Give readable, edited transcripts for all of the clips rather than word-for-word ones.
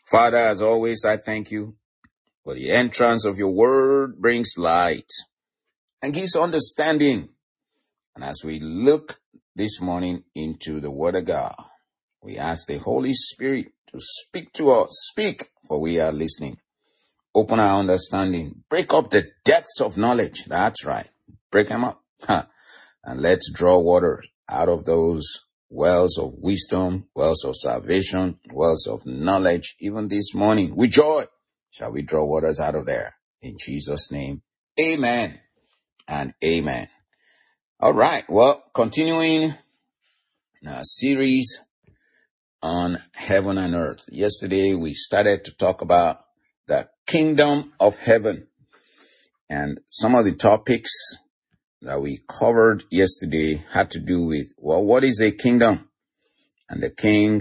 Father, as always, I thank you for the entrance of your word brings light and gives understanding. And as we look this morning into the word of God, we ask the Holy Spirit to speak to us. Speak, for we are listening. Open our understanding. Break up the depths of knowledge. That's right. Break them up. And let's draw water out of those wells of wisdom, wells of salvation, wells of knowledge. Even this morning, with joy, shall we draw waters out of there. In Jesus' name, amen and amen. All right. Well, continuing our series on heaven and earth. Yesterday, we started to talk about the kingdom of heaven. And some of the topics that we covered yesterday had to do with, well, what is a kingdom? And the king,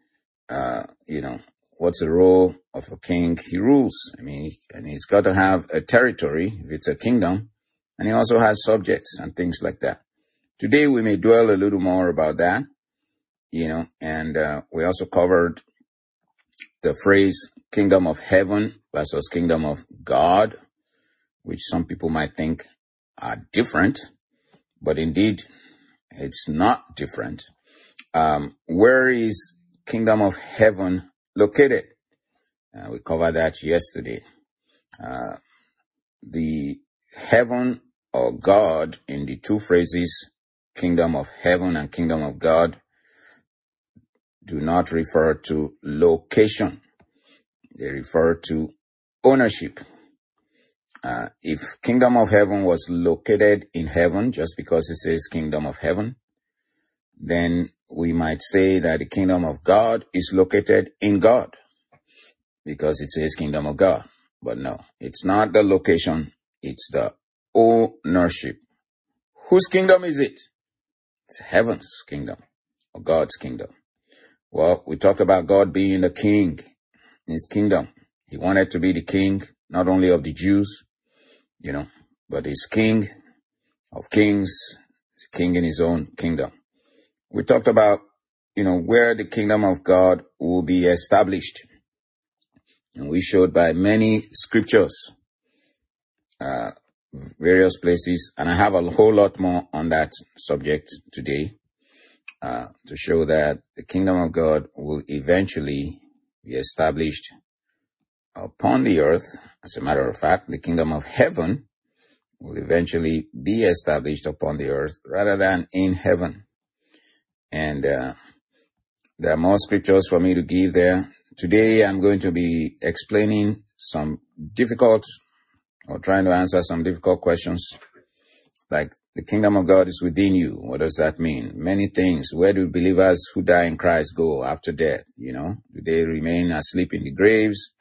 what's the role of a king? He rules. And he's got to have a territory if it's a kingdom. And he also has subjects and things like that. Today we may dwell a little more about that, and we also covered the phrase kingdom of heaven versus kingdom of God, which some people might think are different, but indeed it's not different. Where is kingdom of heaven located? We covered that yesterday. The heaven or God in the two phrases, kingdom of heaven and kingdom of God, do not refer to location. They refer to ownership. If kingdom of heaven was located in heaven, just because it says kingdom of heaven, then we might say that the kingdom of God is located in God, because it says kingdom of God. But no, it's not the location, it's the ownership. Whose kingdom is it? It's heaven's kingdom, or God's kingdom. Well, we talked about God being the king in his kingdom. He wanted to be the king, not only of the Jews, but he's king of kings, king in his own kingdom. We talked about, where the kingdom of God will be established. And we showed by many scriptures, various places, and I have a whole lot more on that subject today, to show that the kingdom of God will eventually be established upon the earth. As a matter of fact, the kingdom of heaven will eventually be established upon the earth rather than in heaven. And there are more scriptures for me to give there. Today I'm going to be explaining some difficult, or trying to answer some difficult questions, like the kingdom of God is within you. What does that mean? Many things. Where do believers who die in Christ go after death? Do they remain asleep in the graves?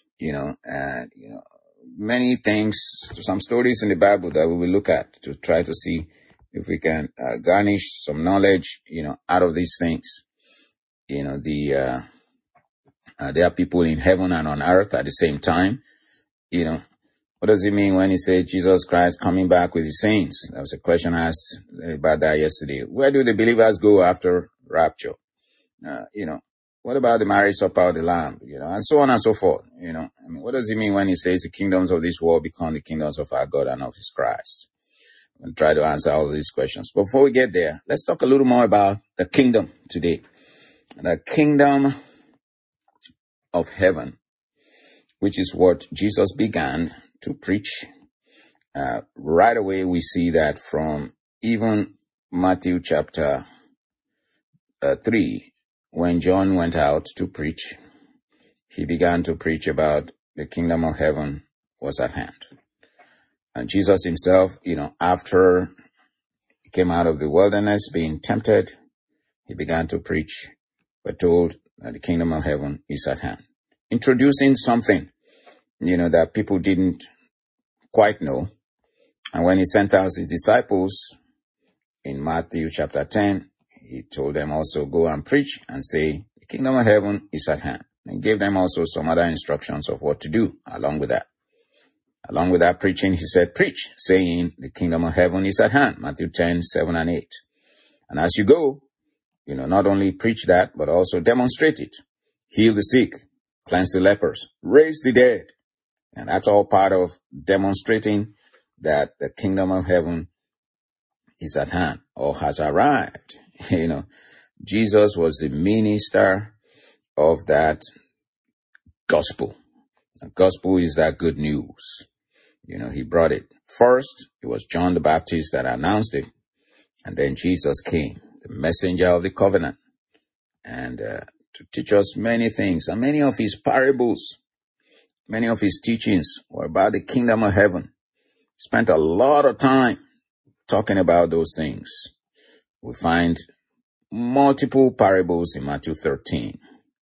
Many things, some stories in the Bible that we will look at to try to see if we can garnish some knowledge, out of these things. There are people in heaven and on earth at the same time. What does it mean when he said Jesus Christ coming back with his saints? That was a question asked about that yesterday. Where do the believers go after rapture? What about the marriage supper of the Lamb? And so on and so forth. What does it mean when he says the kingdoms of this world become the kingdoms of our God and of his Christ? And try to answer all of these questions. Before we get there, let's talk a little more about the kingdom today. The kingdom of heaven, which is what Jesus began to preach. Right away, we see that from even Matthew chapter 3, when John went out to preach, he began to preach about the kingdom of heaven was at hand. And Jesus himself, after he came out of the wilderness being tempted, he began to preach, but told that the kingdom of heaven is at hand. Introducing something, that people didn't quite know. And when he sent out his disciples in Matthew chapter 10, he told them also, go and preach and say, the kingdom of heaven is at hand. And gave them also some other instructions of what to do along with that. Along with that preaching, he said, preach, saying, the kingdom of heaven is at hand. Matthew 10, 7 and 8. And as you go, not only preach that, but also demonstrate it. Heal the sick, cleanse the lepers, raise the dead. And that's all part of demonstrating that the kingdom of heaven is at hand or has arrived. Jesus was the minister of that gospel. The gospel is that good news. He brought it. First, it was John the Baptist that announced it. And then Jesus came, the messenger of the covenant, and to teach us many things. And many of his parables, many of his teachings were about the kingdom of heaven. He spent a lot of time talking about those things. We find multiple parables in Matthew 13.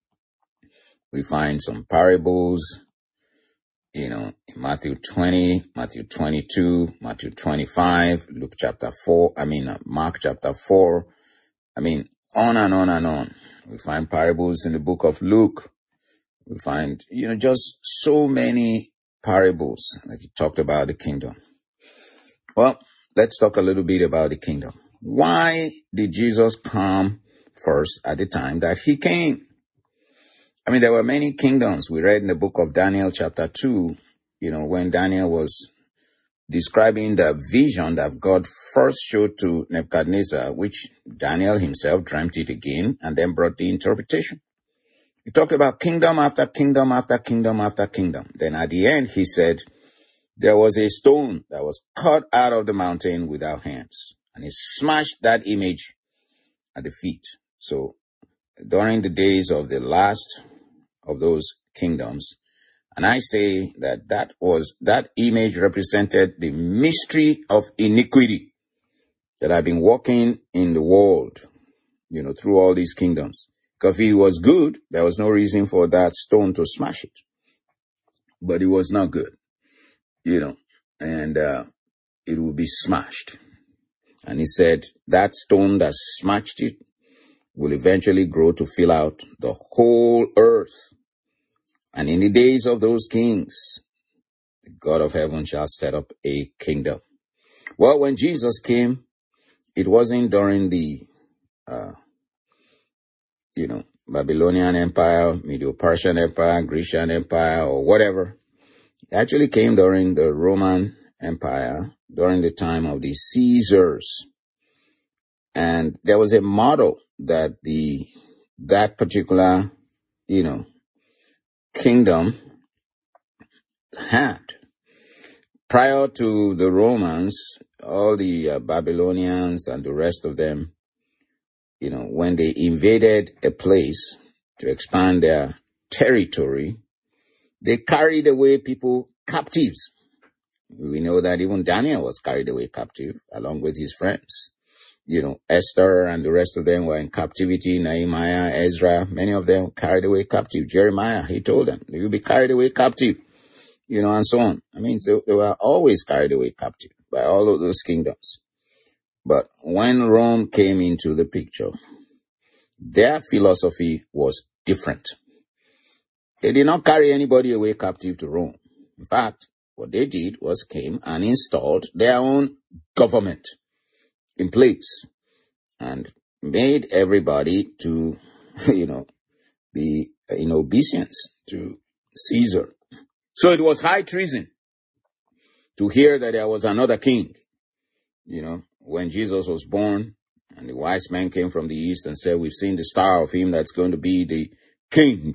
We find some parables, in Matthew 20, Matthew 22, Matthew 25, Mark chapter 4. On and on and on. We find parables in the book of Luke. We find, just so many parables that he talked about the kingdom. Well, let's talk a little bit about the kingdom. Why did Jesus come first at the time that he came? There were many kingdoms. We read in the book of Daniel chapter 2, when Daniel was describing the vision that God first showed to Nebuchadnezzar, which Daniel himself dreamt it again and then brought the interpretation. He talked about kingdom after kingdom after kingdom after kingdom. Then at the end, he said, there was a stone that was cut out of the mountain without hands, and he smashed that image at the feet. So during the days of the last of those kingdoms, and I say that image represented the mystery of iniquity that had been walking in the world, through all these kingdoms. Because if it was good, there was no reason for that stone to smash it. But it was not good, and it will be smashed. And he said that stone that smashed it will eventually grow to fill out the whole earth. And in the days of those kings, the God of heaven shall set up a kingdom. Well, when Jesus came, it wasn't during the, Babylonian Empire, Medo-Persian Empire, Grecian Empire, or whatever. It actually came during the Roman Empire, during the time of the Caesars. And there was a model that that particular, kingdom had. Prior to the Romans, all the Babylonians and the rest of them, when they invaded a place to expand their territory, they carried away people captives. We know that even Daniel was carried away captive along with his friends. Esther and the rest of them were in captivity. Nehemiah, Ezra, many of them carried away captive. Jeremiah, he told them, you'll be carried away captive, and so on. They were always carried away captive by all of those kingdoms. But when Rome came into the picture, their philosophy was different. They did not carry anybody away captive to Rome. In fact, what they did was came and installed their own government in place and made everybody to, be in obeisance to Caesar. So it was high treason to hear that there was another king. When Jesus was born and the wise men came from the east and said, we've seen the star of him that's going to be the king,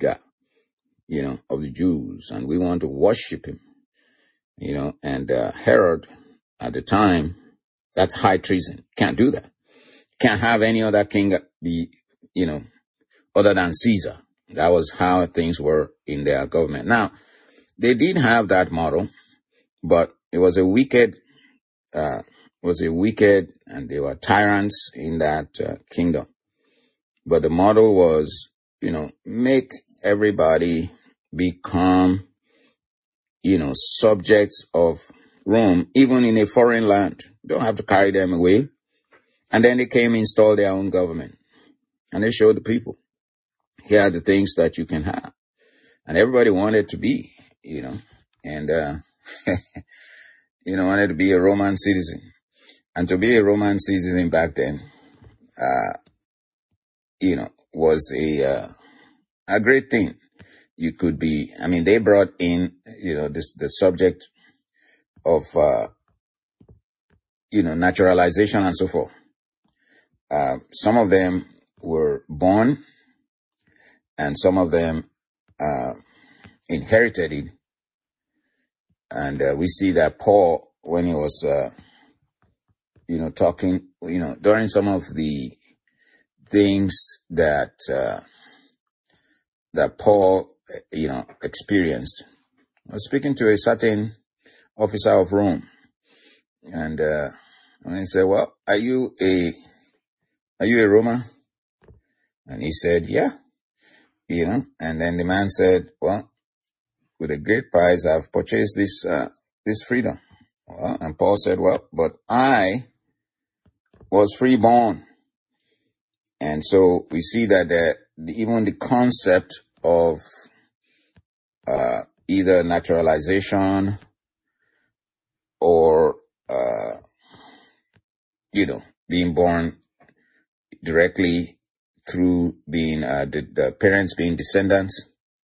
of the Jews, and we want to worship him, and Herod at the time, that's high treason. Can't do that. Can't have any other king be, other than Caesar. That was how things were in their government. Now, they did have that model, but it was a wicked, and they were tyrants in that kingdom. But the model was, make everybody become, subjects of Rome, even in a foreign land. Don't have to carry them away. And then they came and installed their own government. And they showed the people, here are the things that you can have. And everybody wanted to be, and, wanted to be a Roman citizen. And to be a Roman citizen back then, was a great thing. you could be, they brought in, the subject of, naturalization and so forth. Some of them were born and some of them, inherited it. And, we see that Paul, when he was, talking, during some of the things that Paul, experienced, I was speaking to a certain officer of Rome, and he said, "Well, are you a Roman?" And he said, "Yeah," and then the man said, "Well, with a great price, I've purchased this freedom." Well, and Paul said, "Well, but I was freeborn." And so we see that even the concept of either naturalization or being born directly through being the parents being descendants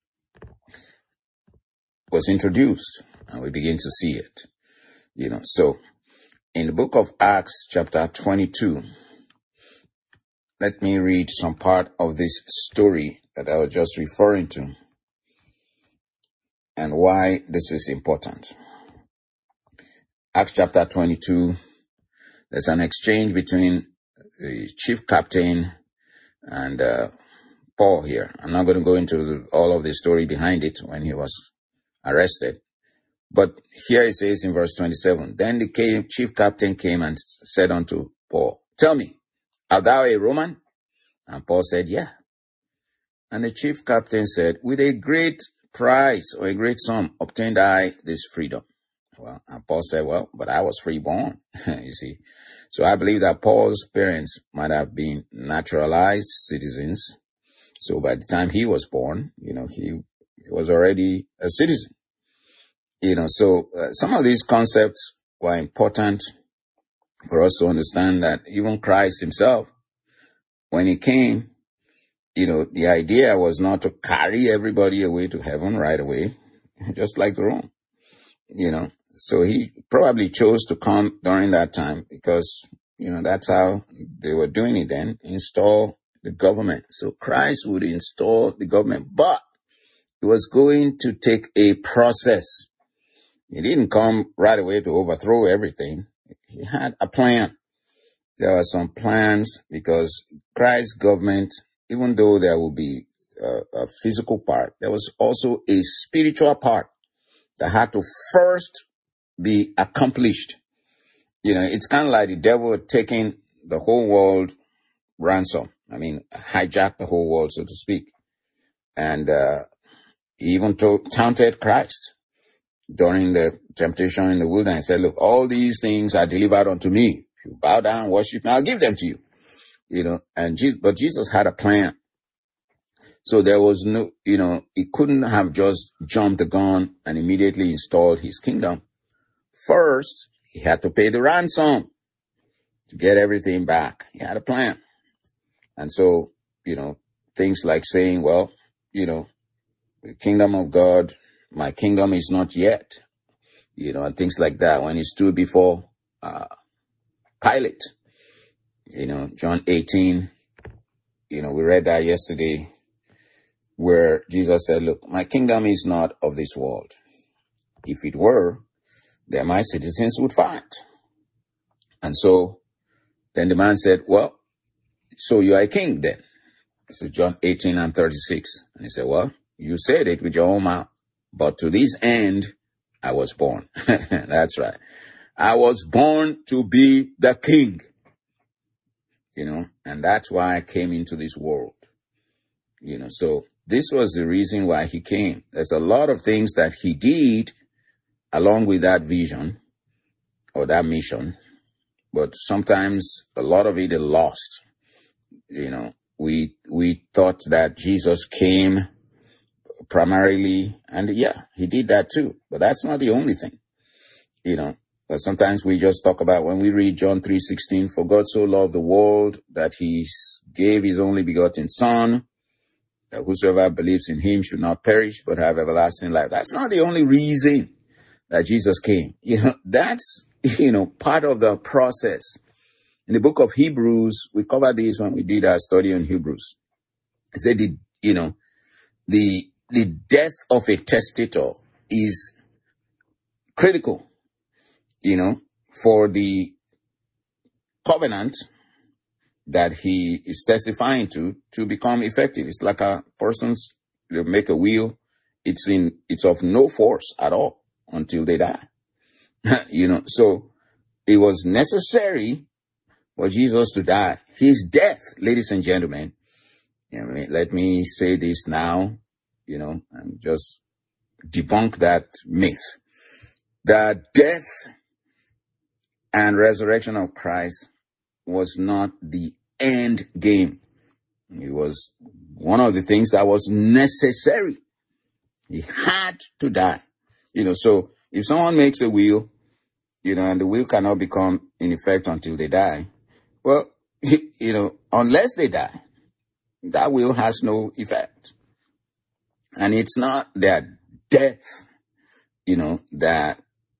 was introduced, and we begin to see it. So in the book of Acts, chapter 22. Let me read some part of this story that I was just referring to and why this is important. Acts chapter 22, there's an exchange between the chief captain and Paul here. I'm not going to go into all of the story behind it when he was arrested. But here it says in verse 27, "Then the chief captain came and said unto Paul, Tell me, art thou a Roman? And Paul said, Yeah. And the chief captain said, With a great price or a great sum obtained I this freedom. Well, and Paul said, Well, but I was freeborn. You see. So I believe that Paul's parents might have been naturalized citizens. So by the time he was born, he was already a citizen. So some of these concepts were important for us to understand that even Christ himself, when he came, the idea was not to carry everybody away to heaven right away, just like Rome, So he probably chose to come during that time because, that's how they were doing it then, install the government. So Christ would install the government, but it was going to take a process. He didn't come right away to overthrow everything. He had a plan. There were some plans because Christ's government, even though there will be a physical part, there was also a spiritual part that had to first be accomplished. It's kind of like the devil taking the whole world ransom. Hijack the whole world, so to speak. And he even taunted Christ during the temptation in the wilderness. He said, Look, all these things are delivered unto me. If you bow down, worship me, I'll give them to you. But Jesus had a plan. So there was no, he couldn't have just jumped the gun and immediately installed his kingdom. First, he had to pay the ransom to get everything back. He had a plan. And so, things like saying, well, the kingdom of God, my kingdom is not yet, and things like that. When he stood before Pilate, John 18, we read that yesterday, where Jesus said, Look, my kingdom is not of this world. If it were, then my citizens would fight. And so then the man said, Well, so you are a king then. This is John 18 and 36. And he said, Well, you said it with your own mouth, but to this end I was born. That's right. I was born to be the king. And that's why I came into this world. So this was the reason why he came. There's a lot of things that he did along with that vision or that mission, but sometimes a lot of it is lost. We thought that Jesus came primarily, and yeah, he did that too, but that's not the only thing. But sometimes we just talk about when we read John 3:16, for God so loved the world that he gave his only begotten son, that whosoever believes in him should not perish but have everlasting life. That's not the only reason that Jesus came. That's, part of the process. In the book of Hebrews, we covered this when we did our study on Hebrews. It said, the death of a testator is critical, for the covenant that he is testifying to become effective. It's like a person's, make a will. It's of no force at all until they die. So it was necessary for Jesus to die. His death, ladies and gentlemen, let me say this now, and just debunk that myth. The death and resurrection of Christ was not the end game. It was one of the things that was necessary. He had to die. So if someone makes a will, and the will cannot become in effect until they die, well, unless they die, that will has no effect. And it's not that death, that,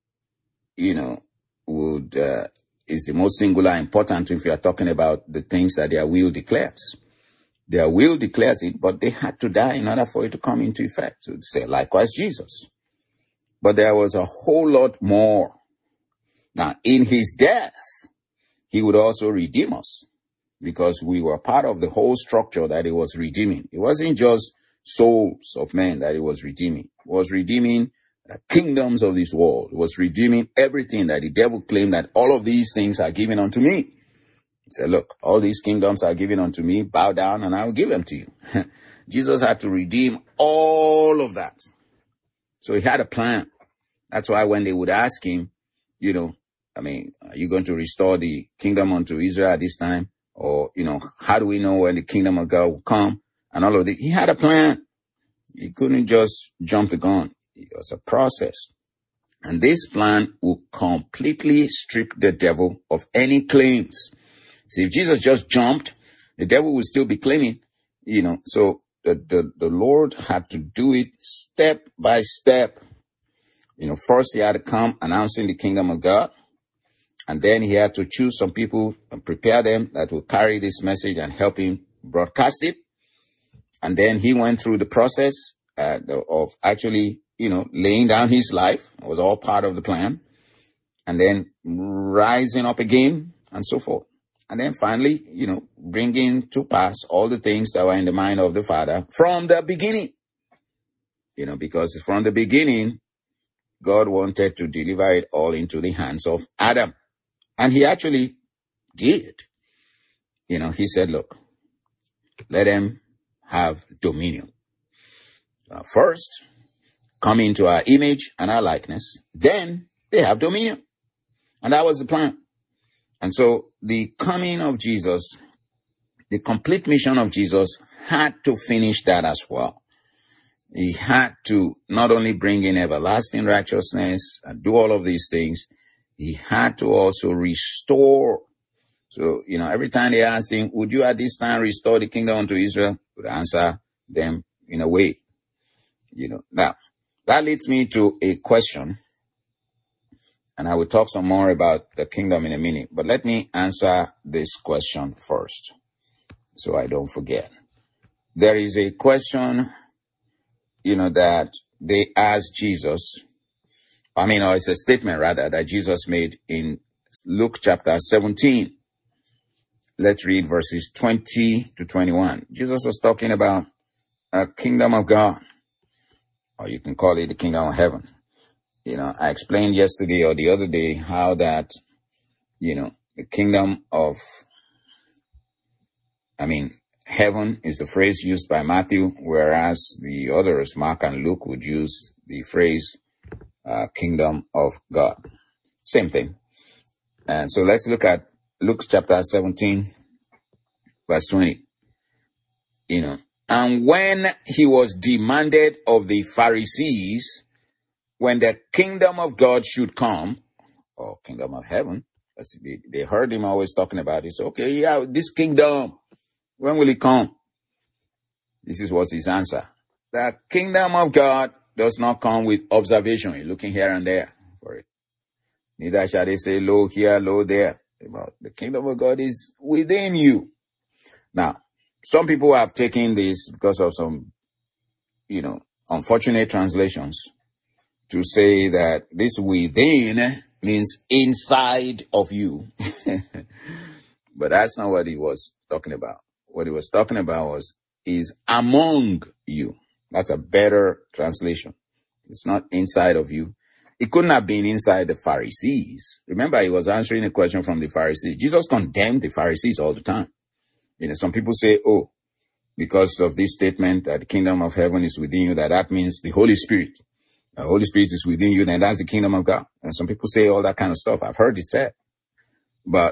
would, is the most singular important if you are talking about the things that their will declares. Their will declares it, but they had to die in order for it to come into effect. So say, likewise, Jesus. But there was a whole lot more. Now, in his death, he would also redeem us, because we were part of the whole structure that he was redeeming. It wasn't just souls of men that he was redeeming. He was redeeming the kingdoms of this world. He was redeeming everything that the devil claimed that all of these things are given unto me. He said, look, all these kingdoms are given unto me. Bow down and I will give them to you. Jesus had to redeem all of that. So he had a plan. That's why when they would ask him, are you going to restore the kingdom unto Israel at this time? Or, how do we know when the kingdom of God will come? And all of that. He had a plan. He couldn't just jump the gun. It was a process. And this plan will completely strip the devil of any claims. See, if Jesus just jumped, the devil would still be claiming, so the Lord had to do it step by step. First he had to come announcing the kingdom of God. And then he had to choose some people and prepare them that will carry this message and help him broadcast it. And then he went through the process of actually, laying down his life. It was all part of the plan. And then rising up again and so forth. And then finally, bringing to pass all the things that were in the mind of the Father from the beginning. Because from the beginning, God wanted to deliver it all into the hands of Adam. And he actually did. He said, look, let them have dominion. First, come into our image and our likeness. Then they have dominion. And that was the plan. And so the coming of Jesus, the complete mission of Jesus had to finish that as well. He had to not only bring in everlasting righteousness and do all of these things, he had to also restore. So, every time they asked him, would you at this time restore the kingdom unto Israel? He would answer them in a way. Now, that leads me to a question. And I will talk some more about the kingdom in a minute. But let me answer this question first, so I don't forget. There is a question, that they asked Jesus. Or it's a statement rather that Jesus made in Luke chapter 17. Let's read verses 20 to 21. Jesus was talking about a kingdom of God, or you can call it the kingdom of heaven. I explained yesterday or the other day how that, the kingdom of, heaven is the phrase used by Matthew, whereas the others, Mark and Luke, would use the phrase kingdom of God. Same thing. And so let's look at Luke chapter 17, verse 20. And when he was demanded of the Pharisees, when the kingdom of God should come, or kingdom of heaven, they heard him always talking about it. So, okay, yeah, this kingdom, when will it come? This is what's his answer. The kingdom of God does not come with observation. You're looking here and there for it. Neither shall they say, lo here, lo there. But the kingdom of God is within you. Now, some people have taken this because of some, unfortunate translations to say that this within means inside of you. But that's not what he was talking about. What he was talking about is among you. That's a better translation. It's not inside of you. It couldn't have been inside the Pharisees. Remember, he was answering a question from the Pharisees. Jesus condemned the Pharisees all the time. Some people say, because of this statement that the kingdom of heaven is within you, that means the Holy Spirit. The Holy Spirit is within you, then that's the kingdom of God. And some people say all that kind of stuff. I've heard it said. But,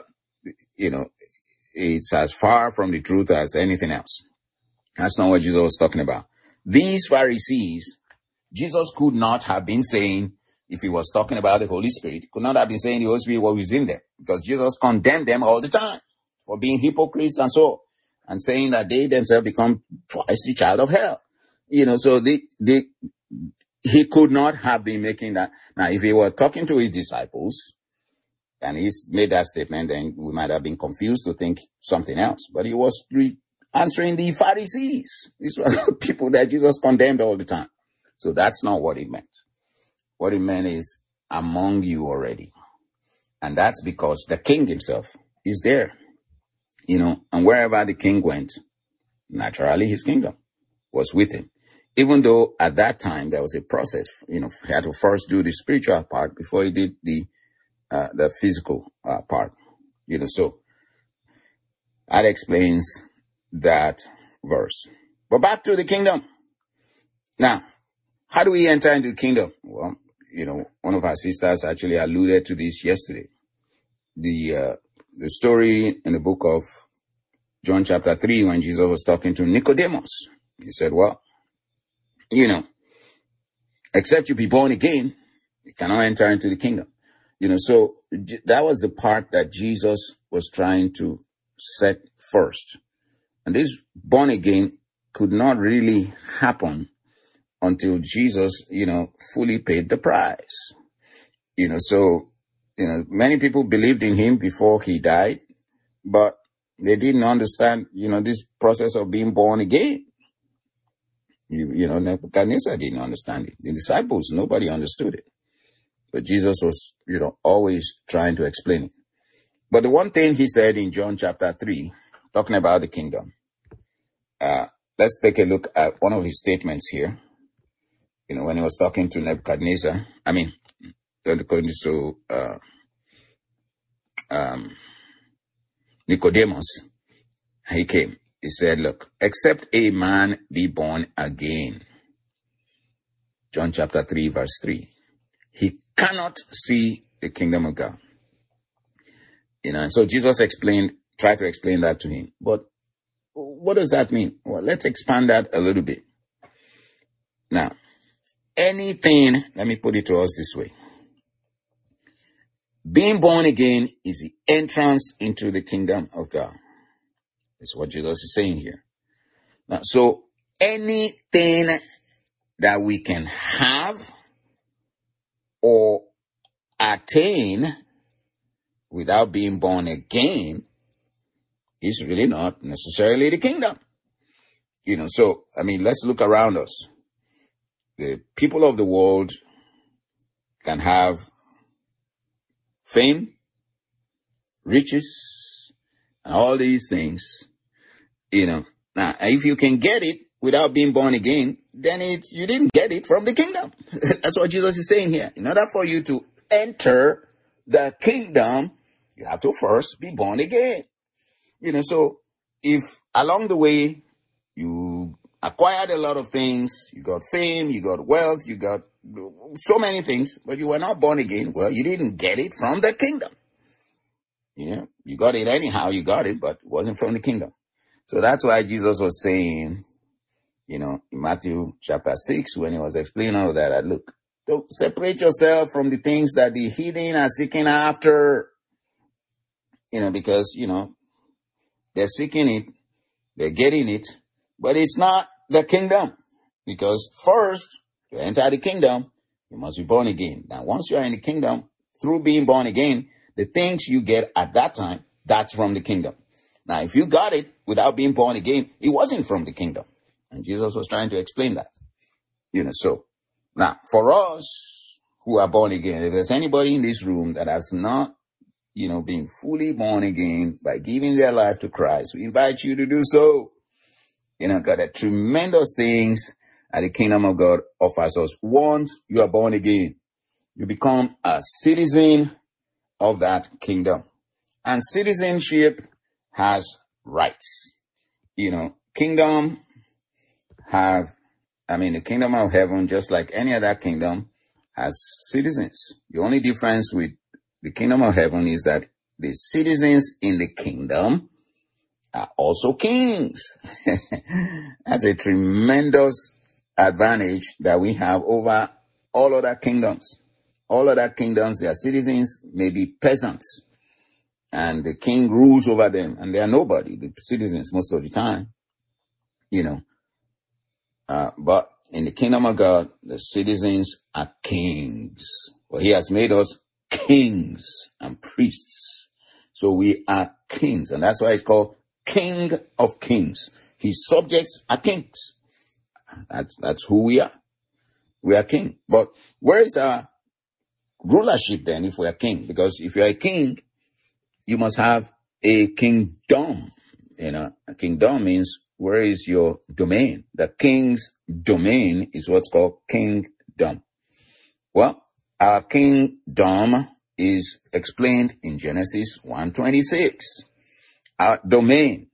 it's as far from the truth as anything else. That's not what Jesus was talking about. These Pharisees, Jesus could not have been saying, if he was talking about the Holy Spirit, could not have been saying the Holy Spirit was within them, because Jesus condemned them all the time for being hypocrites and so, and saying that they themselves become twice the child of hell. So he could not have been making that. Now, if he were talking to his disciples and he made that statement, then we might have been confused to think something else. But he was answering the Pharisees. These were people that Jesus condemned all the time. So that's not what it meant. What it meant is among you already. And that's because the king himself is there. And wherever the king went, naturally his kingdom was with him. Even though at that time there was a process, he had to first do the spiritual part before he did the physical part. So that explains that verse. But back to the kingdom. Now, how do we enter into the kingdom? Well, one of our sisters actually alluded to this yesterday. The story in the book of John chapter 3, when Jesus was talking to Nicodemus, he said, well, except you be born again, you cannot enter into the kingdom. So that was the part that Jesus was trying to set first. And this born again could not really happen until Jesus, fully paid the price. So, many people believed in him before he died, but they didn't understand, this process of being born again. Nebuchadnezzar didn't understand it. The disciples, nobody understood it. But Jesus was, always trying to explain it. But the one thing he said in John chapter 3, talking about the kingdom, let's take a look at one of his statements here. When he was talking to Nebuchadnezzar, Nicodemus, he came. He said, look, except a man be born again. John chapter 3, verse 3. He cannot see the kingdom of God. And so Jesus tried to explain that to him. But what does that mean? Well, let's expand that a little bit. Now, let me put it to us this way. Being born again is the entrance into the kingdom of God. That's what Jesus is saying here. Now, so anything that we can have or attain without being born again is really not necessarily the kingdom. So, let's look around us. The people of the world can have fame, riches, and all these things, Now, if you can get it without being born again, then you didn't get it from the kingdom. That's what Jesus is saying here. In order for you to enter the kingdom, you have to first be born again. So if along the way you acquired a lot of things, you got fame, you got wealth, you got so many things, but you were not born again, well, you didn't get it from the kingdom. You got it anyhow, you got it, but it wasn't from the kingdom. So that's why Jesus was saying, in Matthew chapter 6, when he was explaining all that, look, don't separate yourself from the things that the heathen are seeking after, because, they're seeking it, they're getting it, but it's not the kingdom. Because first, to enter the kingdom, you must be born again. Now, once you are in the kingdom, through being born again, the things you get at that time, that's from the kingdom. Now, if you got it without being born again, it wasn't from the kingdom. And Jesus was trying to explain that. So now for us who are born again, if there's anybody in this room that has not, been fully born again by giving their life to Christ, we invite you to do so. God, the tremendous things that the kingdom of God offers us. Once you are born again, you become a citizen of that kingdom. And citizenship has rights. The kingdom of heaven, just like any other kingdom, has citizens. The only difference with the kingdom of heaven is that the citizens in the kingdom are also kings. That's a tremendous advantage that we have over all other kingdoms. All other kingdoms, their citizens may be peasants, and the king rules over them, and they are nobody, the citizens, most of the time. But in the kingdom of God, the citizens are kings. Well, he has made us kings and priests. So we are kings, and that's why it's called King of Kings. His subjects are kings. That's who we are. We are king. But where is our rulership then if we are king? Because if you are a king, you must have a kingdom. A kingdom means, where is your domain? The king's domain is what's called kingdom. Well, our kingdom is explained in Genesis 1:26. Our domain,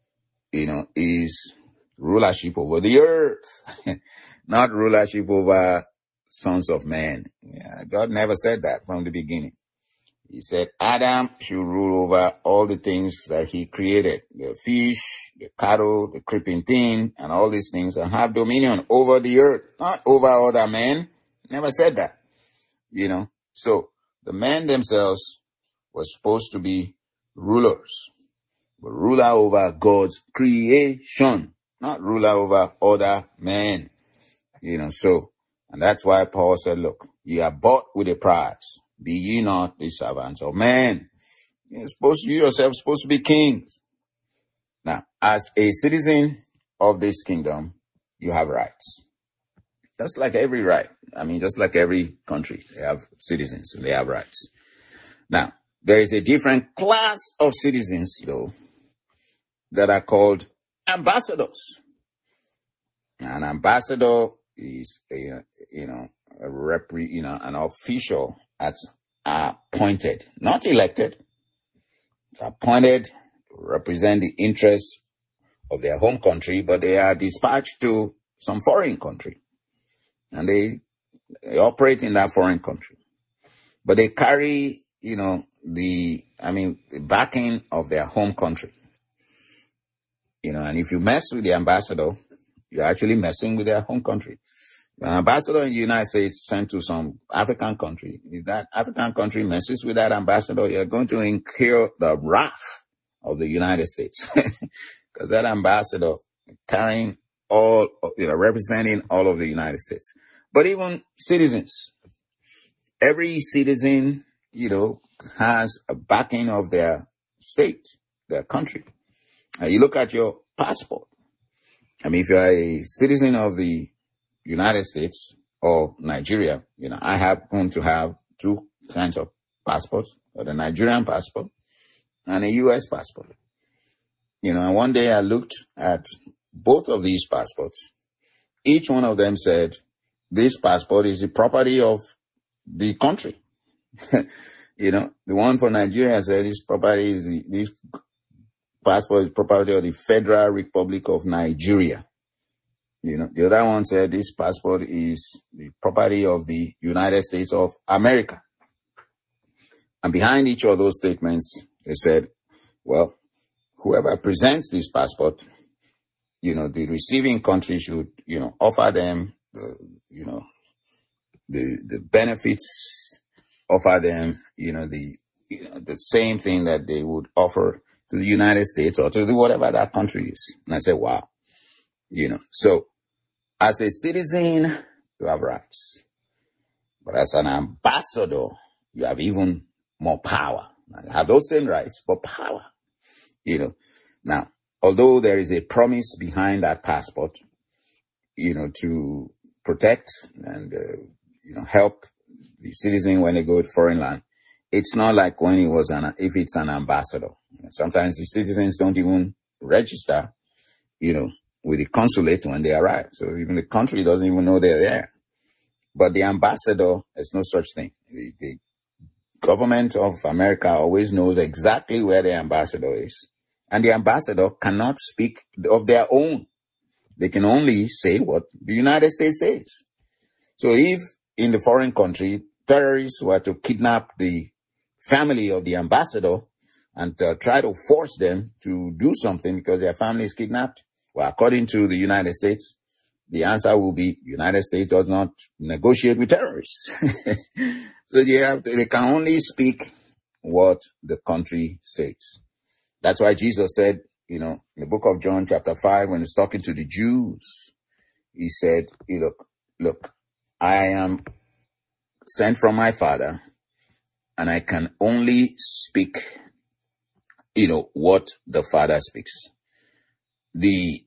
is rulership over the earth, not rulership over sons of men. God never said that from the beginning. He said Adam should rule over all the things that he created, the fish, the cattle, the creeping thing, and all these things, and have dominion over the earth, not over other men. Never said that, So the men themselves were supposed to be rulers, but ruler over God's creation, not ruler over other men, and that's why Paul said, look, ye are bought with a price. Be ye not the servants of men. You yourself supposed to be kings. Now, as a citizen of this kingdom, you have rights. Just like every country, they have citizens and they have rights. Now, there is a different class of citizens, though, that are called ambassadors. An ambassador is an official that's appointed, not elected. It's appointed to represent the interests of their home country, but they are dispatched to some foreign country, and they operate in that foreign country. But they carry, the backing of their home country. And if you mess with the ambassador, you're actually messing with their home country. An ambassador in the United States sent to some African country, if that African country messes with that ambassador, you're going to incur the wrath of the United States. Because that ambassador carrying representing all of the United States. But even citizens, every citizen, has a backing of their state, their country. You look at your passport. If you're a citizen of the United States or Nigeria, I happen to have two kinds of passports, the Nigerian passport and a U.S. passport. And one day I looked at both of these passports. Each one of them said, this passport is the property of the country. The one for Nigeria said this passport is property of the Federal Republic of Nigeria. The other one said this passport is the property of the United States of America. And behind each of those statements, they said, well, whoever presents this passport, the receiving country should, offer them the benefits, offer them, the same thing that they would offer to the United States or to whatever that country is. And I said, wow. So as a citizen, you have rights. But as an ambassador, you have even more power. You have those same rights, but power. Now, although there is a promise behind that passport, to protect and, help the citizen when they go to foreign land, it's not like when if it's an ambassador. Sometimes the citizens don't even register, with the consulate when they arrive. So even the country doesn't even know they're there. But the ambassador, there's no such thing. The government of America always knows exactly where the ambassador is. And the ambassador cannot speak of their own. They can only say what the United States says. So if in the foreign country, terrorists were to kidnap the family of the ambassador and try to force them to do something because their family is kidnapped, well, according to the United States, the answer will be United States does not negotiate with terrorists. So they can only speak what the country says. That's why Jesus said, in the book of John chapter 5, when he's talking to the Jews, he said, look, I am sent from my Father, and I can only speak, what the Father speaks. The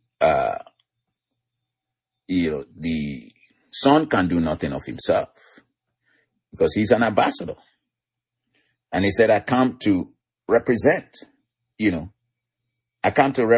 Son can do nothing of himself because he's an ambassador. And he said, I come to represent, my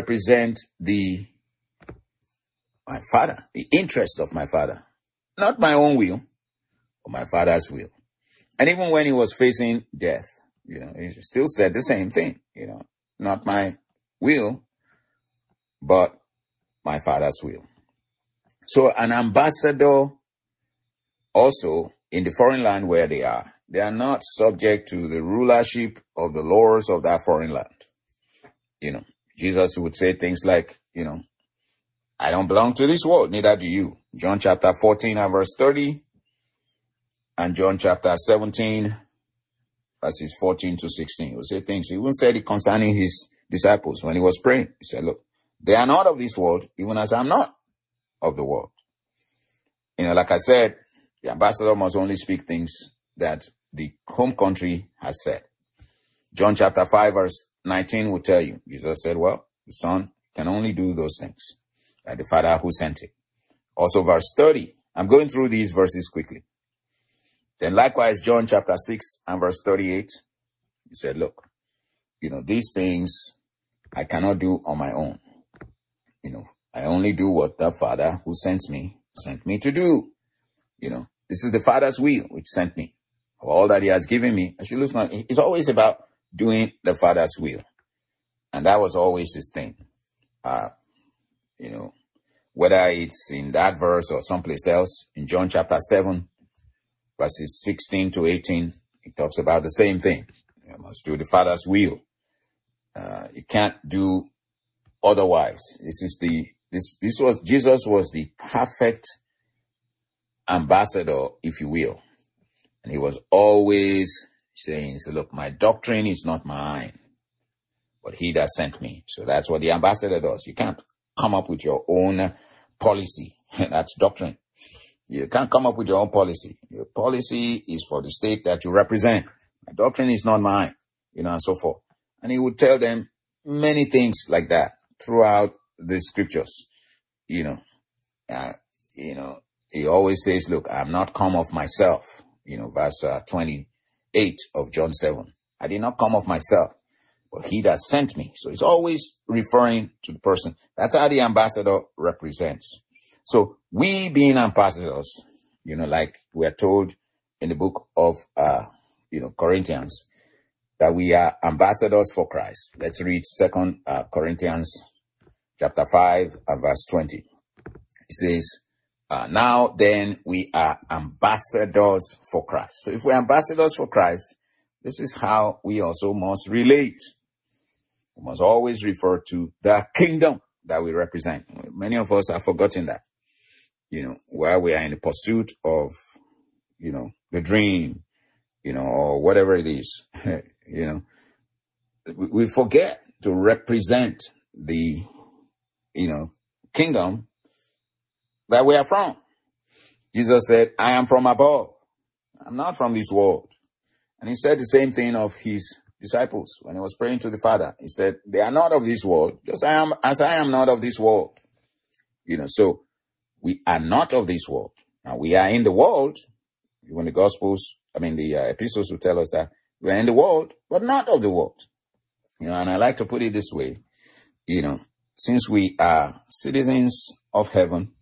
Father, the interests of my Father. Not my own will, but my Father's will. And even when he was facing death, he still said the same thing, not my will, but my Father's will. So an ambassador also in the foreign land where they are not subject to the rulership of the lords of that foreign land. Jesus would say things like, I don't belong to this world, neither do you. John chapter 14 and verse 30, and John chapter 17, verses 14 to 16. He would say things. He even said it concerning his disciples when he was praying. He said, look, they are not of this world, even as I'm not of the world. Like I said, the ambassador must only speak things that the home country has said. John chapter 5, verse 19 will tell you. Jesus said, well, the Son can only do those things that the Father who sent him. Also verse 30. I'm going through these verses quickly. Then likewise, John chapter 6 and verse 38. He said, look, these things I cannot do on my own. I only do what the Father who sent me to do. This is the Father's will which sent me. All that he has given me, I should lose my. It's always about doing the Father's will. And that was always his thing. Whether it's in that verse or someplace else, in John chapter 7, verses 16 to 18, it talks about the same thing. You must do the Father's will. You can't do otherwise. Jesus was the perfect ambassador, if you will. And he was always saying, look, my doctrine is not mine, but he that sent me. So that's what the ambassador does. You can't come up with your own policy. That's doctrine. You can't come up with your own policy. Your policy is for the state that you represent. My doctrine is not mine, and so forth. And he would tell them many things like that throughout the scriptures. He always says, look, I'm not come of myself. Verse 28 of John 7. I did not come of myself, but he that sent me. So it's always referring to the person. That's how the ambassador represents. So we being ambassadors, like we're told in the book of, Corinthians, that we are ambassadors for Christ. Let's read 2 Corinthians chapter 5 and verse 20. It says, now then we are ambassadors for Christ. So if we're ambassadors for Christ, this is how we also must relate. We must always refer to the kingdom that we represent. Many of us have forgotten that. While we are in the pursuit of, the dream, or whatever it is, we forget to represent the, kingdom that we are from. Jesus said, I am from above. I'm not from this world. And he said the same thing of his disciples when he was praying to the Father. He said, they are not of this world, just as I am not of this world. So we are not of this world. Now we are in the world. Even the epistles will tell us that we are in the world, but not of the world. And I like to put it this way, since we are citizens of heaven,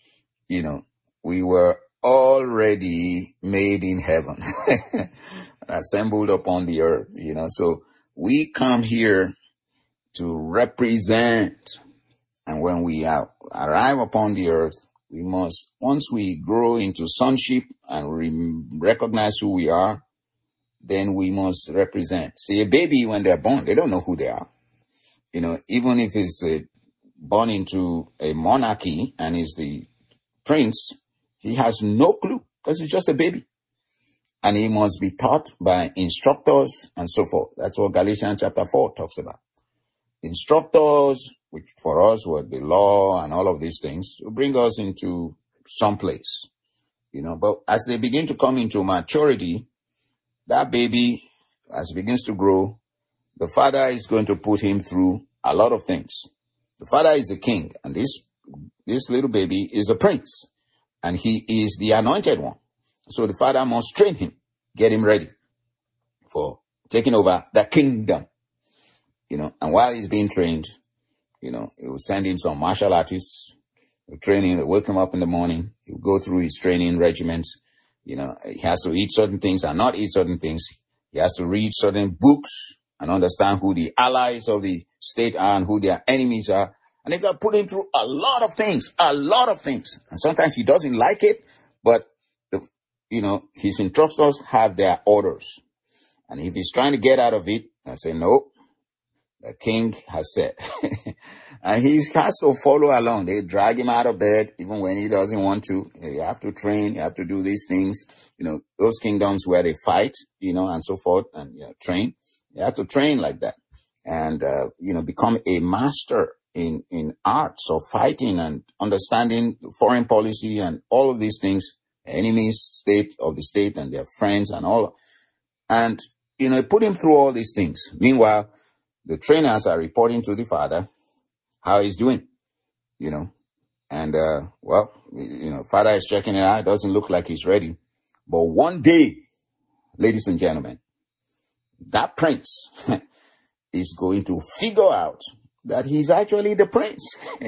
we were already made in heaven, assembled upon the earth, so we come here to represent. And when we arrive upon the earth, we must, once we grow into sonship and recognize who we are, then we must represent. See, a baby, when they're born, they don't know who they are. Even if it's born into a monarchy and is the prince, he has no clue because he's just a baby. And he must be taught by instructors and so forth. That's what Galatians chapter 4 talks about. Instructors, which for us were the law and all of these things, will bring us into some place. But as they begin to come into maturity, that baby, as he begins to grow, the father is going to put him through a lot of things. The father is a king, and this little baby is a prince, and he is the anointed one. So the father must train him, get him ready for taking over the kingdom. And while he's being trained, he will send in some martial artists, training, they wake him up in the morning, he'll go through his training regimens. He has to eat certain things and not eat certain things. He has to read certain books and understand who the allies of the state are and who their enemies are. And they got put him through a lot of things. And sometimes he doesn't like it, but his instructors have their orders. And if he's trying to get out of it, I say, no, the king has said. And he has to follow along. They drag him out of bed even when he doesn't want to. You have to train. You have to do these things. Those kingdoms where they fight, and so forth, and train. You have to train like that. And, become a master in arts of fighting and understanding foreign policy and all of these things, enemies, state of the state and their friends and all. And, put him through all these things. Meanwhile, the trainers are reporting to the father how he's doing, and, father is checking it out. It doesn't look like he's ready. But one day, ladies and gentlemen, that prince is going to figure out that he's actually the prince.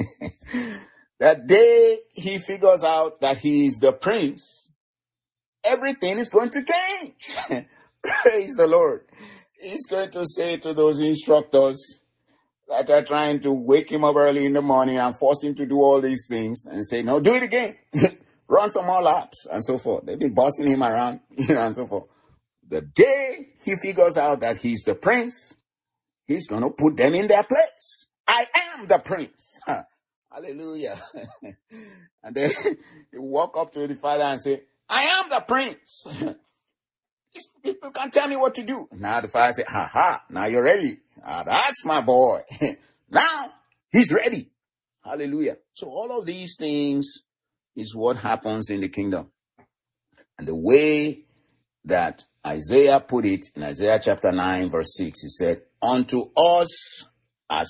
That day he figures out that he is the prince, everything is going to change. Praise the Lord. He's going to say to those instructors that are trying to wake him up early in the morning and force him to do all these things and say, no, do it again. Run some more laps and so forth. They've been bossing him around, and so forth. The day he figures out that he's the prince, he's going to put them in their place. I am the prince. Hallelujah. And then he walk up to the father and say, I am the prince. These people can't tell me what to do. Now the father said, now you're ready. That's my boy. Now he's ready. Hallelujah. So all of these things is what happens in the kingdom. And the way that Isaiah put it in Isaiah chapter 9 verse 6, he said, unto us a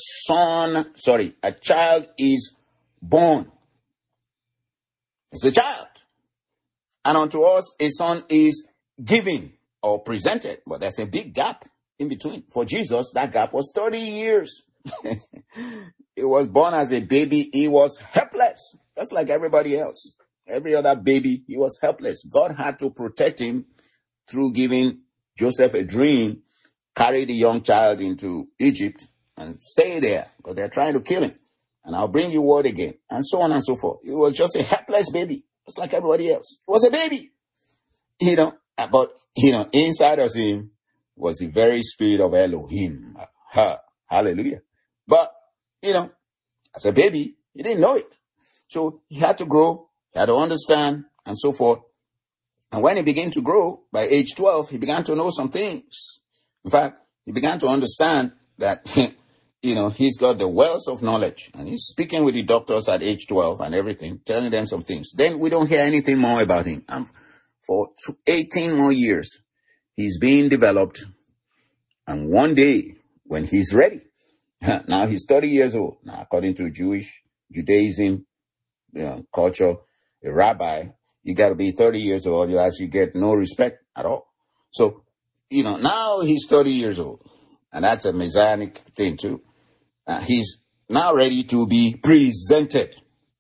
child is born. It's a child. And unto us a son is given or presented. But there's a big gap in between. For Jesus, that gap was 30 years. He was born as a baby. He was helpless, just like everybody else. Every other baby, he was helpless. God had to protect him through giving Joseph a dream, carry the young child into Egypt and stay there because they're trying to kill him. And I'll bring you word again, and so on and so forth. He was just a helpless baby, just like everybody else. He was a baby, but, inside of him was the very spirit of Elohim. Hallelujah. But, as a baby, he didn't know it. So he had to grow, he had to understand, and so forth. And when he began to grow, by age 12, he began to know some things. In fact, he began to understand that he's got the wealth of knowledge, and he's speaking with the doctors at age 12 and everything, telling them some things. Then we don't hear anything more about him. And for 18 more years, he's being developed. And one day, when he's ready, now he's 30 years old. Now, according to Judaism, culture, a rabbi, you got to be 30 years old. You actually get no respect at all. So, now he's 30 years old. And that's a messianic thing too. He's now ready to be presented.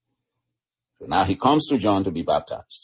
So now he comes to John to be baptized.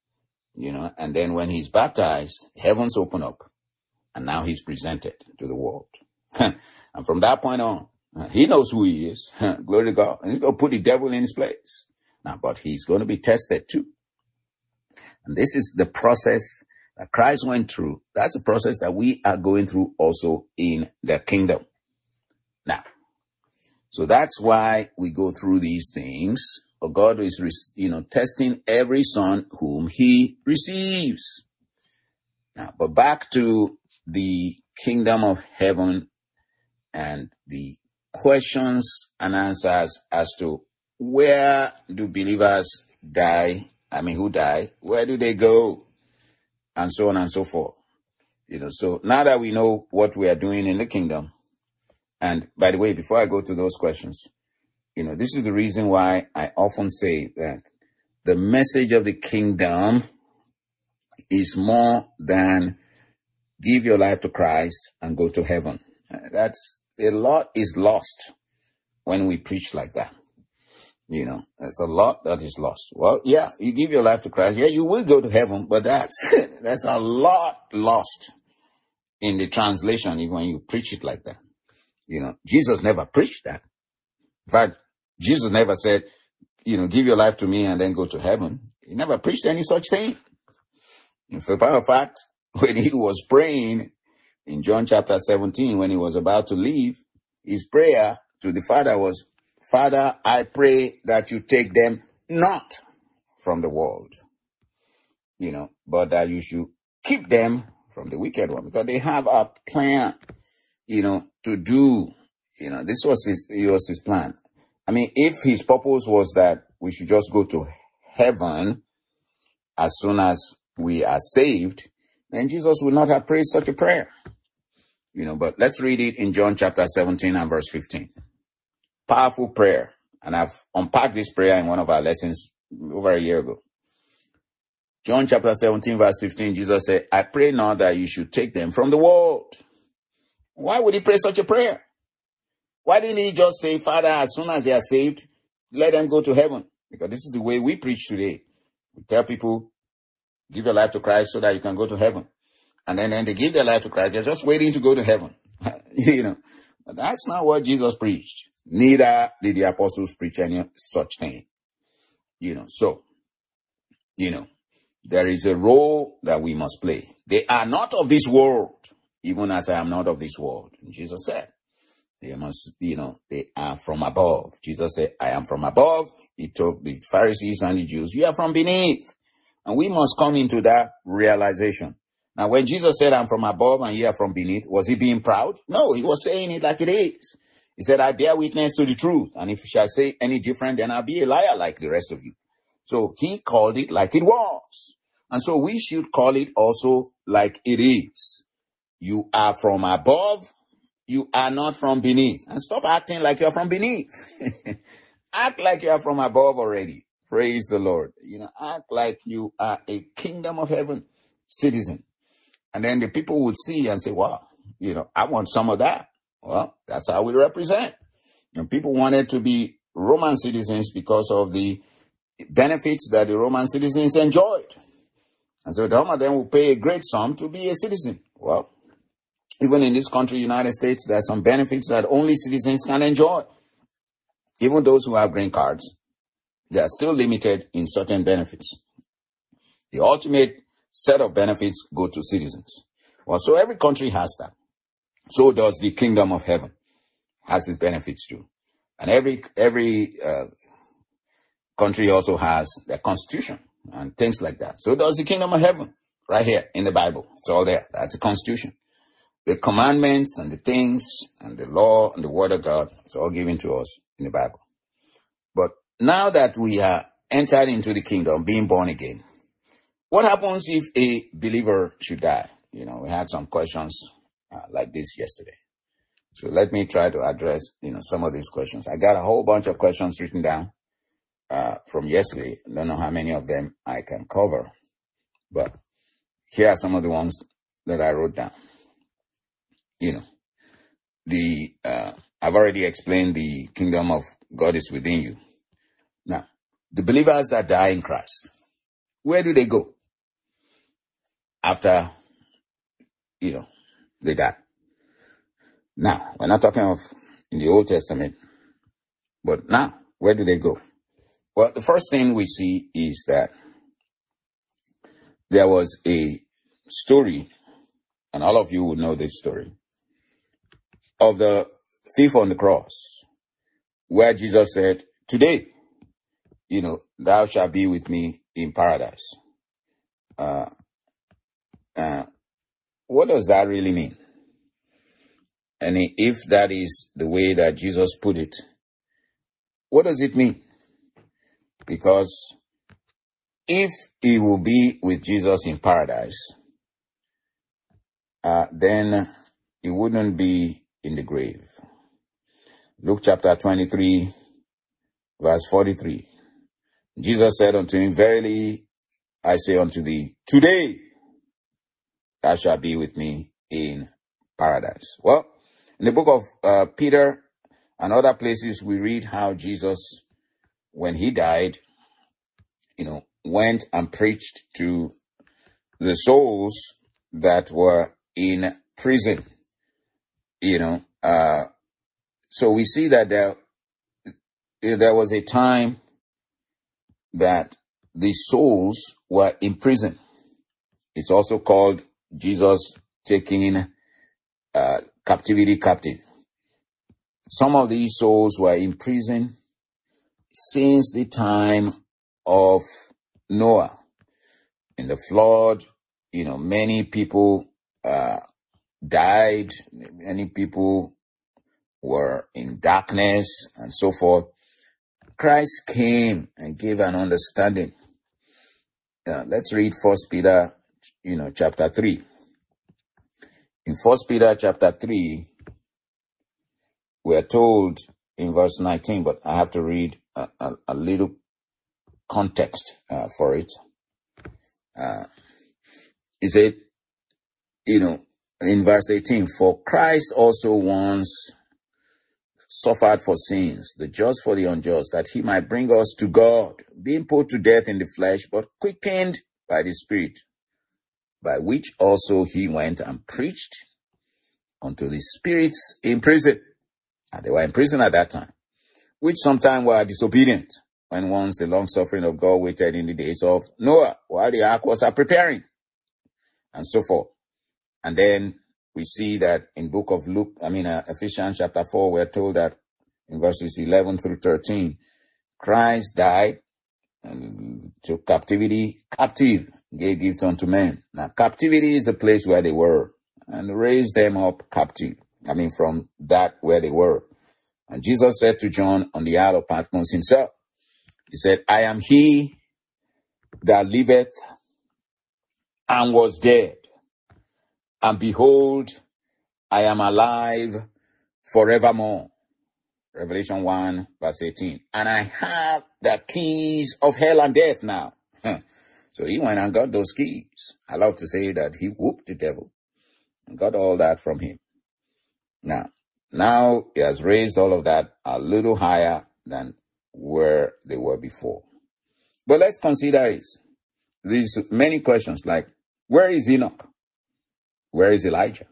And then when he's baptized, heavens open up. And now he's presented to the world. And from that point on, he knows who he is. Glory to God. And he's going to put the devil in his place. Now, but he's going to be tested too. And this is the process that Christ went through. That's the process that we are going through also in the kingdom. Now, so that's why we go through these things. But God is, testing every son whom he receives. Now, but back to the kingdom of heaven and the questions and answers as to where do believers die? Who die? Where do they go? And so on and so forth. So now that we know what we are doing in the kingdom, and by the way, before I go to those questions, this is the reason why I often say that the message of the kingdom is more than give your life to Christ and go to heaven. That's a lot is lost when we preach like that. There's a lot that is lost. Well, yeah, you give your life to Christ. Yeah, you will go to heaven, but that's a lot lost in the translation, even when you preach it like that. Jesus never preached that. In fact, Jesus never said, give your life to me and then go to heaven. He never preached any such thing. In fact, when he was praying in John chapter 17, when he was about to leave, his prayer to the Father was, Father, I pray that you take them not from the world, but that you should keep them from the wicked one, because they have a plan, to do, this was his plan. If his purpose was that we should just go to heaven as soon as we are saved, then Jesus would not have prayed such a prayer. But let's read it in John chapter 17 and verse 15. Powerful prayer. And I've unpacked this prayer in one of our lessons over a year ago. John chapter 17 verse 15, Jesus said, I pray not that you should take them from the world. Why would he pray such a prayer? Why didn't he just say, Father, as soon as they are saved, let them go to heaven? Because this is the way we preach today. We tell people, give your life to Christ so that you can go to heaven. And then they give their life to Christ. They're just waiting to go to heaven. But that's not what Jesus preached. Neither did the apostles preach any such thing. So, there is a role that we must play. They are not of this world, even as I am not of this world. And Jesus said, they must, they are from above. Jesus said, I am from above. He told the Pharisees and the Jews, you are from beneath. And we must come into that realization. Now, when Jesus said, I'm from above and you are from beneath, was he being proud? No, he was saying it like it is. He said, I bear witness to the truth. And if you shall say any different, then I'll be a liar like the rest of you. So he called it like it was. And so we should call it also like it is. You are from above. You are not from beneath. And stop acting like you're from beneath. Act like you are from above already. Praise the Lord. Act like you are a kingdom of heaven citizen. And then the people would see and say, wow, I want some of that. Well, that's how we represent. And people wanted to be Roman citizens because of the benefits that the Roman citizens enjoyed. And so some of them will pay a great sum to be a citizen. Well, even in this country, United States, there are some benefits that only citizens can enjoy. Even those who have green cards, they are still limited in certain benefits. The ultimate set of benefits go to citizens. Well, so every country has that. So does the kingdom of heaven, has its benefits too. And every country also has their constitution and things like that. So does the kingdom of heaven, right here in the Bible. It's all there. That's the constitution. The commandments and the things and the law and the word of God, it's all given to us in the Bible. But now that we are entered into the kingdom, being born again, what happens if a believer should die? We had some questions like this yesterday. So let me try to address, some of these questions. I got a whole bunch of questions written down from yesterday. I don't know how many of them I can cover, but here are some of the ones that I wrote down. I've already explained the kingdom of God is within you. Now, the believers that die in Christ, where do they go after, they die? Now, we're not talking of in the Old Testament, but now, where do they go? Well, the first thing we see is that there was a story, and all of you would know this story, of the thief on the cross, where Jesus said, today, thou shalt be with me in paradise. What does that really mean? And if that is the way that Jesus put it, what does it mean? Because if he will be with Jesus in paradise, then he wouldn't be in the grave. Luke chapter 23, verse 43. Jesus said unto him, verily I say unto thee, today thou shalt be with me in paradise. Well, in the book of Peter and other places, we read how Jesus, when he died, went and preached to the souls that were in prison. So we see that there was a time that the souls were in prison. It's also called Jesus taking captivity captive. Some of these souls were in prison since the time of Noah. In the flood, many people died, many people were in darkness and so forth. Christ came and gave an understanding. Let's read 1 Peter, chapter 3. In 1 Peter chapter 3, we are told in verse 19, but I have to read a little context for it. He said, in verse 18, for Christ also once suffered for sins, the just for the unjust, that he might bring us to God, being put to death in the flesh, but quickened by the Spirit, by which also he went and preached unto the spirits in prison. And they were in prison at that time, which sometime were disobedient, when once the long suffering of God waited in the days of Noah, while the ark was preparing, and so forth. And then we see that in book of Ephesians chapter 4, we're told that in verses 11 through 13, Christ died and took captivity captive, gave gifts unto men. Now, captivity is the place where they were, and raised them up captive. From that where they were. And Jesus said to John on the Isle of Patmos himself, he said, I am he that liveth and was dead. And behold, I am alive forevermore. Revelation 1 verse 18. And I have the keys of hell and death now. So he went and got those keys. I love to say that he whooped the devil and got all that from him. Now he has raised all of that a little higher than where they were before. But let's consider these many questions like, where is Enoch? Where is Elijah?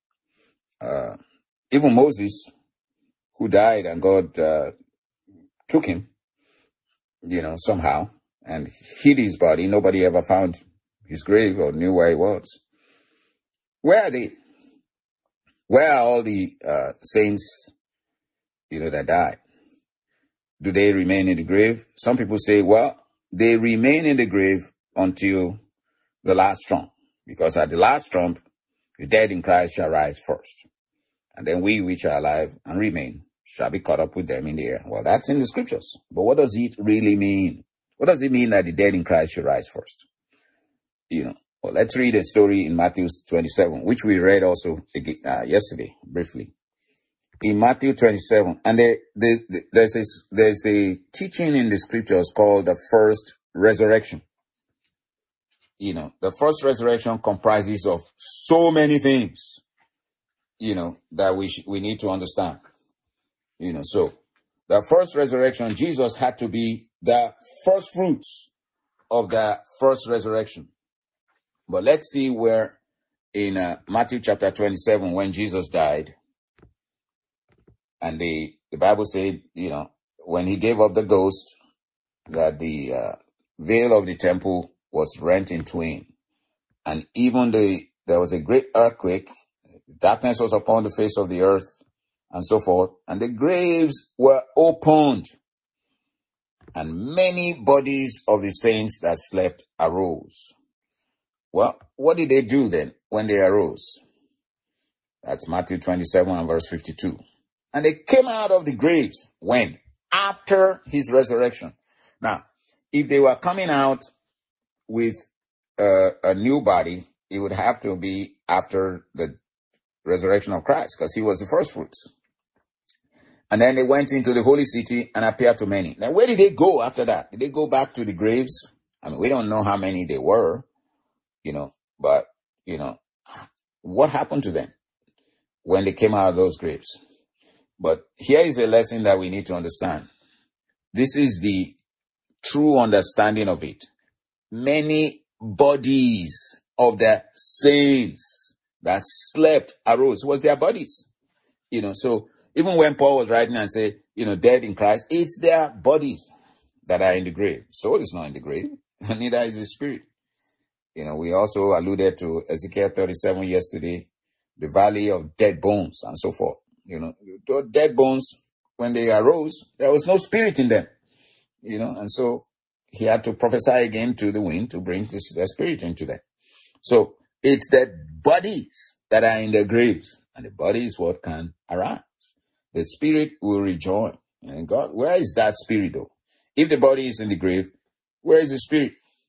Even Moses, who died and God took him, somehow, and hid his body. Nobody ever found his grave or knew where he was. Where are they? Where are all the saints, that died? Do they remain in the grave? Some people say, well, they remain in the grave until the last trump. Because at the last trump, The dead in Christ shall rise first, and then we which are alive and remain shall be caught up with them in the air. Well, that's in the scriptures. But what does it really mean? What does it mean that the dead in Christ shall rise first? Well, let's read a story in Matthew 27, which we read also yesterday, briefly. In Matthew 27, and there's a teaching in the scriptures called the first resurrection. The first resurrection comprises of so many things, that we need to understand. So the first resurrection, Jesus had to be the first fruits of the first resurrection. But let's see where in Matthew chapter 27, when Jesus died, and the Bible said, when he gave up the ghost, that the veil of the temple was rent in twain. And even there was a great earthquake, darkness was upon the face of the earth, and so forth. And the graves were opened, and many bodies of the saints that slept arose. Well, what did they do then when they arose? That's Matthew 27 and verse 52. And they came out of the graves. When? After his resurrection. Now, if they were coming out with a new body, it would have to be after the resurrection of Christ, because he was the first fruits. And then they went into the holy city and appeared to many. Now, where did they go after that? Did they go back to the graves? I mean, we don't know how many they were, but, what happened to them when they came out of those graves? But here is a lesson that we need to understand. This is the true understanding of it. Many bodies of the saints that slept arose. It was their bodies. So even when Paul was writing and said, dead in Christ, it's their bodies that are in the grave. Soul is not in the grave, and neither is the spirit. We also alluded to Ezekiel 37 yesterday, the valley of dead bones and so forth. Those dead bones, when they arose, there was no spirit in them, and so he had to prophesy again to the wind to bring the spirit into them. So it's the bodies that are in the graves, and the body is what can arise. The spirit will rejoin. And God, where is that spirit though? If the body is in the grave, where is the spirit?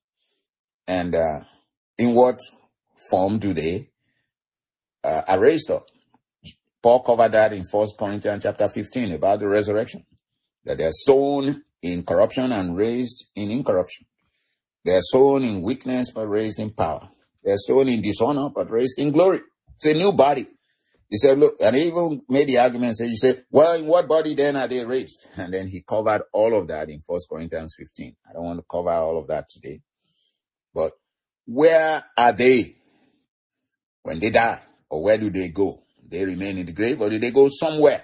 And in what form do they are raised up? Paul covered that in 1 Corinthians chapter 15 about the resurrection, that they are sown in corruption and raised in incorruption. They are sown in weakness but raised in power. They are sown in dishonor but raised in glory. It's a new body. He said, look, and he even made the argument, he said, well, in what body then are they raised? And then he covered all of that in 1 Corinthians 15. I don't want to cover all of that today. But where are they when they die? Or where do they go? They remain in the grave, or do they go somewhere?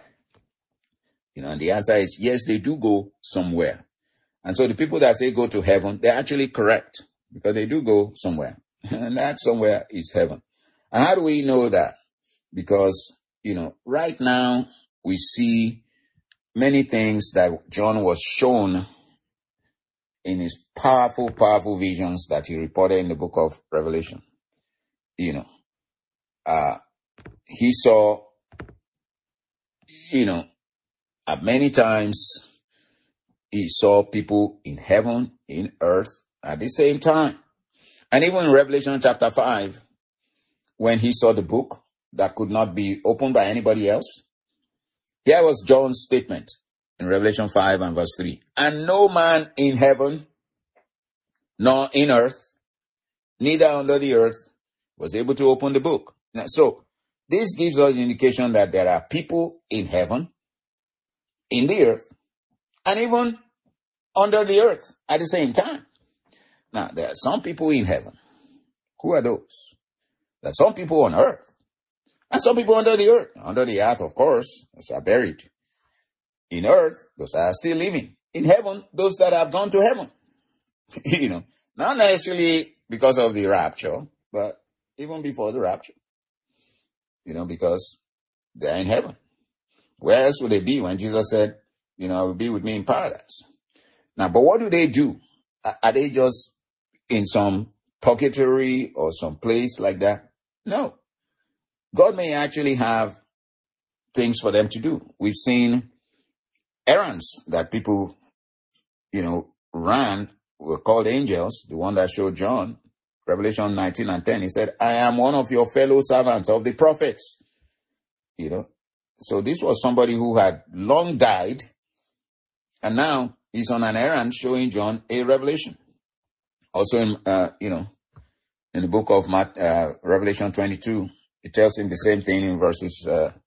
And the answer is yes, they do go somewhere. And so the people that say go to heaven, they're actually correct, because they do go somewhere. And that somewhere is heaven. And how do we know that? Because, right now we see many things that John was shown in his powerful, powerful visions that he reported in the book of Revelation. He saw, many times he saw people in heaven, in earth at the same time. And even in Revelation chapter 5, when he saw the book that could not be opened by anybody else, here was John's statement in Revelation 5 and verse 3. And no man in heaven, nor in earth, neither under the earth, was able to open the book. Now, so this gives us an indication that there are people in heaven, in the earth, and even under the earth at the same time. Now, there are some people in heaven. Who are those? There are some people on earth, and some people under the earth. Under the earth, of course, those are buried. In earth, those are still living. In heaven, those that have gone to heaven. Not necessarily because of the rapture, but even before the rapture. Because they're in heaven. Where else would they be when Jesus said, I will be with me in paradise? Now, but what do they do? Are they just in some purgatory or some place like that? No. God may actually have things for them to do. We've seen errands that people, ran, were called angels. The one that showed John, Revelation 19 and 10, he said, I am one of your fellow servants of the prophets. So this was somebody who had long died, and now he's on an errand showing John a revelation. Also in the book of Revelation 22, it tells him the same thing in verses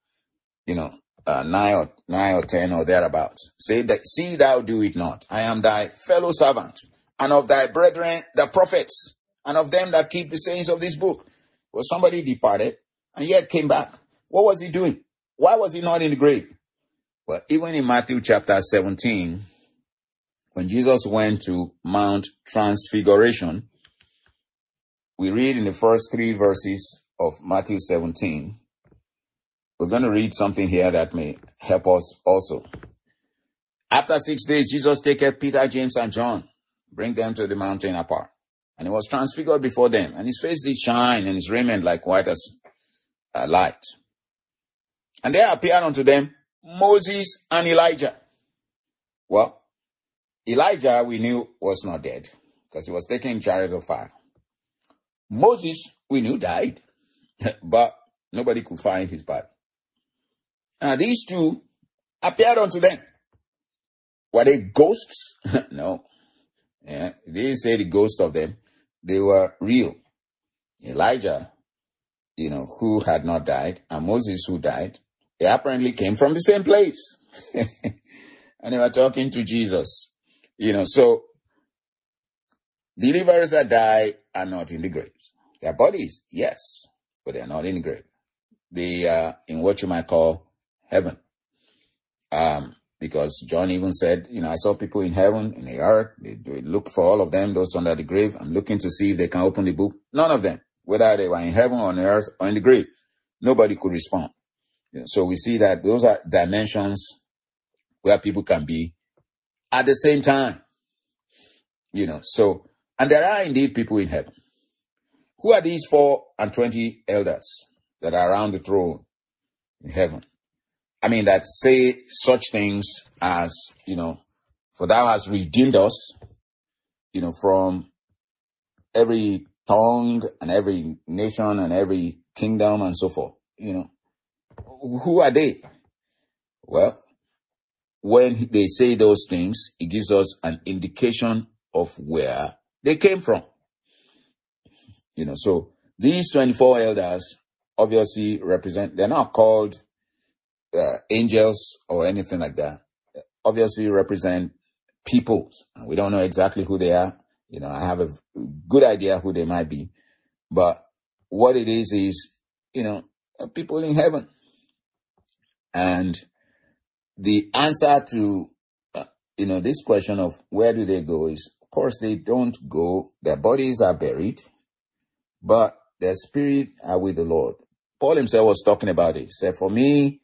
9 or 10 or thereabouts. Say that, see thou do it not. I am thy fellow servant, and of thy brethren the prophets, and of them that keep the sayings of this book. Well, somebody departed and yet came back. What was he doing? Why was he not in the grave? Well, even in Matthew chapter 17, when Jesus went to Mount Transfiguration, we read in the first 3 verses of Matthew 17. We're going to read something here that may help us also. After 6 days, Jesus taketh Peter, James, and John, bring them to the mountain apart. And he was transfigured before them, and his face did shine, and his raiment like white as light. And there appeared unto them Moses and Elijah. Well, Elijah, we knew, was not dead, because he was taken in chariot of fire. Moses, we knew, died, but nobody could find his body. Now, these two appeared unto them. Were they ghosts? No. They didn't say the ghost of them. They were real. Elijah, who had not died, and Moses, who died, they apparently came from the same place. And they were talking to Jesus. So believers that die are not in the graves. Their bodies, yes, but they're not in the grave. They are in what you might call heaven. Because John even said, I saw people in heaven, in the earth. They look for all of them, those under the grave. I'm looking to see if they can open the book. None of them, whether they were in heaven or on earth or in the grave, nobody could respond. So we see that those are dimensions where people can be at the same time. And there are indeed people in heaven. Who are these 24 elders that are around the throne in heaven? I mean, that say such things as, for thou hast redeemed us, from every tongue and every nation and every kingdom and so forth. Who are they? Well, when they say those things, it gives us an indication of where they came from. So these 24 elders obviously they're not called angels or anything like that. Obviously represent peoples. And we don't know exactly who they are. I have a good idea who they might be. But what it is, people in heaven. And the answer to, this question of where do they go is, of course, they don't go. Their bodies are buried, but their spirit are with the Lord. Paul himself was talking about it. He said, for me,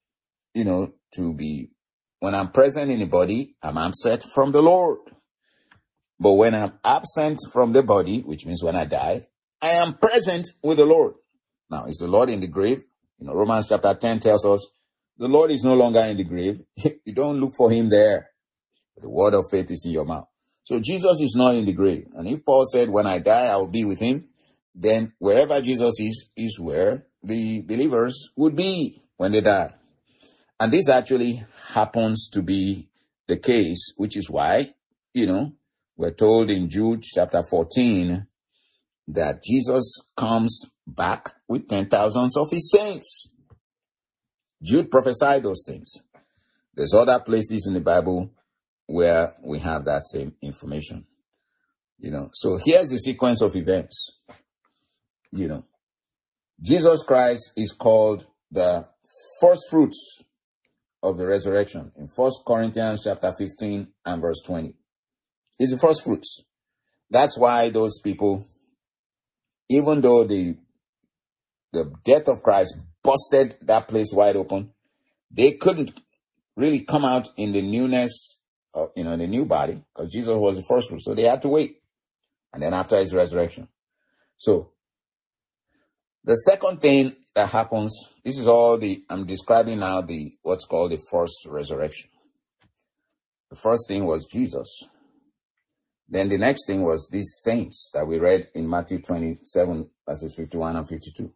when I'm present in the body, I'm absent from the Lord. But when I'm absent from the body, which means when I die, I am present with the Lord. Now, is the Lord in the grave? Romans chapter 10 tells us the Lord is no longer in the grave. You don't look for him there. The word of faith is in your mouth. So Jesus is not in the grave. And if Paul said, when I die, I will be with him, then wherever Jesus is where the believers would be when they die. And this actually happens to be the case, which is why, we're told in Jude chapter 14 that Jesus comes back with 10,000s of his saints. Jude prophesied those things. There's other places in the Bible where we have that same information. So here's the sequence of events. Jesus Christ is called the first fruits of the resurrection in 1 Corinthians chapter 15 and verse 20. It's the first fruits. That's why those people, even though the death of Christ busted that place wide open, they couldn't really come out in the newness of, the new body, because Jesus was the first fruit. So they had to wait. And then after his resurrection. So the second thing that happens, this is all I'm describing now what's called the first resurrection. The first thing was Jesus. Then the next thing was these saints that we read in Matthew 27, verses 51 and 52.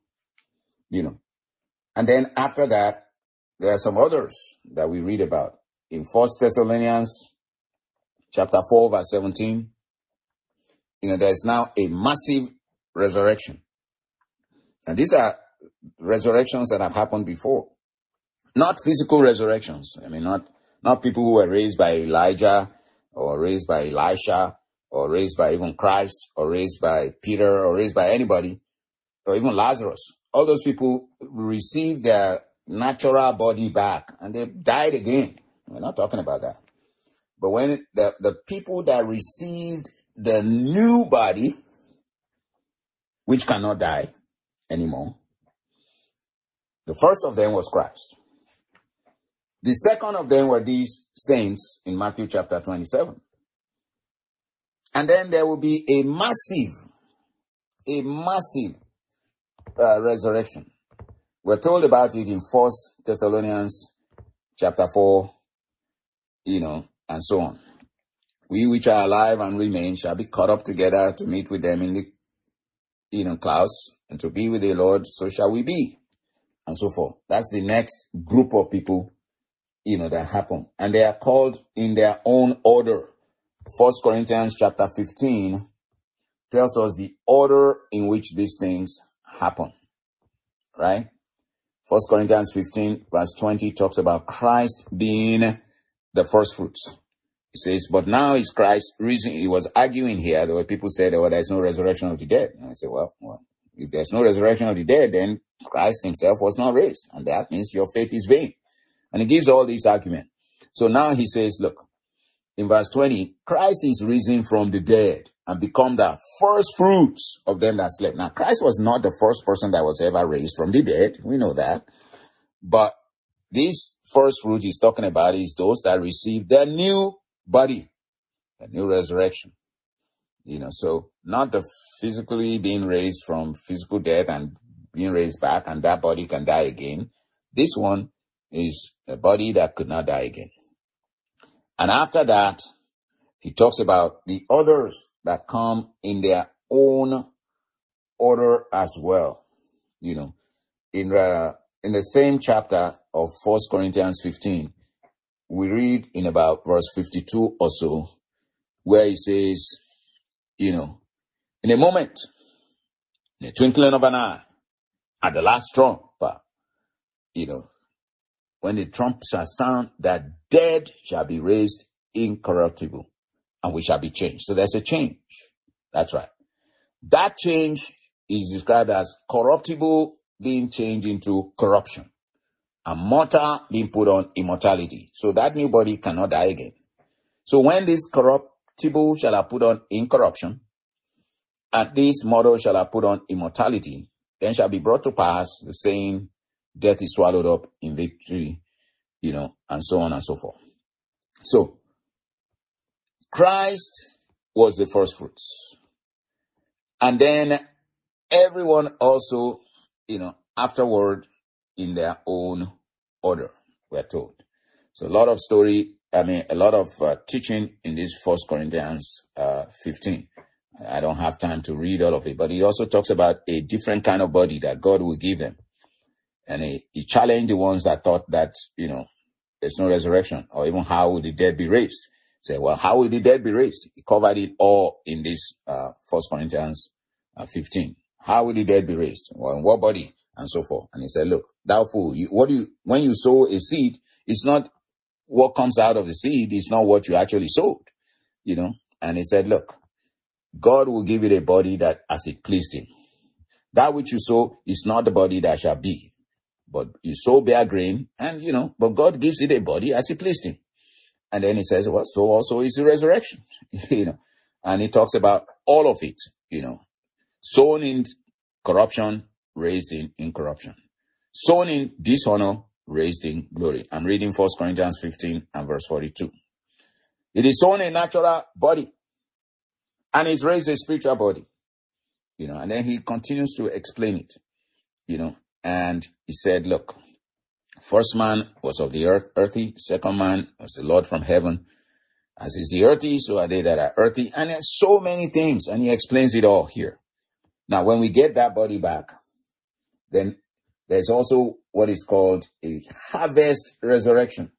And then after that, there are some others that we read about. In 1 Thessalonians chapter 4, verse 17, there's now a massive resurrection. And these are resurrections that have happened before. Not physical resurrections. Not people who were raised by Elijah or raised by Elisha or raised by even Christ or raised by Peter or raised by anybody or even Lazarus. All those people received their natural body back and they died again. We're not talking about that. But when the people that received the new body, which cannot die anymore, the first of them was Christ. The second of them were these saints in Matthew chapter 27. And then there will be a massive resurrection. We're told about it in 1 Thessalonians chapter 4, and so on. We which are alive and remain shall be caught up together to meet with them in the clouds, and to be with the Lord, so shall we be, and so forth. That's the next group of people, that happen. And they are called in their own order. 1 Corinthians chapter 15 tells us the order in which these things happen. Right? 1 Corinthians 15 verse 20 talks about Christ being the first fruits. He says, but now is Christ risen. He was arguing here. There were people said, there's no resurrection of the dead. And I said, well, if there's no resurrection of the dead, then Christ himself was not raised. And that means your faith is vain. And he gives all these arguments. So now he says, look, in verse 20, Christ is risen from the dead and become the first fruits of them that slept. Now, Christ was not the first person that was ever raised from the dead. We know that. But this first fruit he's talking about is those that receive the new body, the new resurrection. So not the physically being raised from physical death and being raised back and that body can die again. This one is a body that could not die again. And after that, he talks about the others that come in their own order as well. In the same chapter of 1 Corinthians 15, we read in about verse 52 or so, where he says, in a moment, in the twinkling of an eye, at the last trump, when the trump shall sound, that dead shall be raised incorruptible, and we shall be changed. So there's a change. That's right. That change is described as corruptible being changed into corruption, and mortal being put on immortality. So that new body cannot die again. So when this corruptible shall have put on incorruption, and this mortal shall have put on immortality, then shall be brought to pass the saying, death is swallowed up in victory, and so on and so forth. So, Christ was the first fruits. And then everyone also, afterward in their own order, we're told. So a lot of teaching in this 1 Corinthians 15. I don't have time to read all of it, but he also talks about a different kind of body that God will give them. And he challenged the ones that thought that, there's no resurrection, or even how will the dead be raised. Say, well, how will the dead be raised? He covered it all in this 1 Corinthians 15. How will the dead be raised? Well, in what body? And so forth. And he said, look, thou fool, when you sow a seed, it's not what comes out of the seed, it's not what you actually sowed, And he said, look, God will give it a body that as it pleased him. That which you sow is not the body that shall be. But you sow bare grain, and but God gives it a body as it pleased him. And then he says, well, so also is the resurrection, And he talks about all of it, sown in corruption, raised in incorruption. Sown in dishonor, raised in glory. I'm reading 1 Corinthians 15 and verse 42. It is sown a natural body, and is raised a spiritual body, And then he continues to explain it, And he said, look, first man was of the earthy. Second man was the Lord from heaven. As is the earthy, so are they that are earthy. And there's so many things. And he explains it all here. Now, when we get that body back, then there's also what is called a harvest resurrection,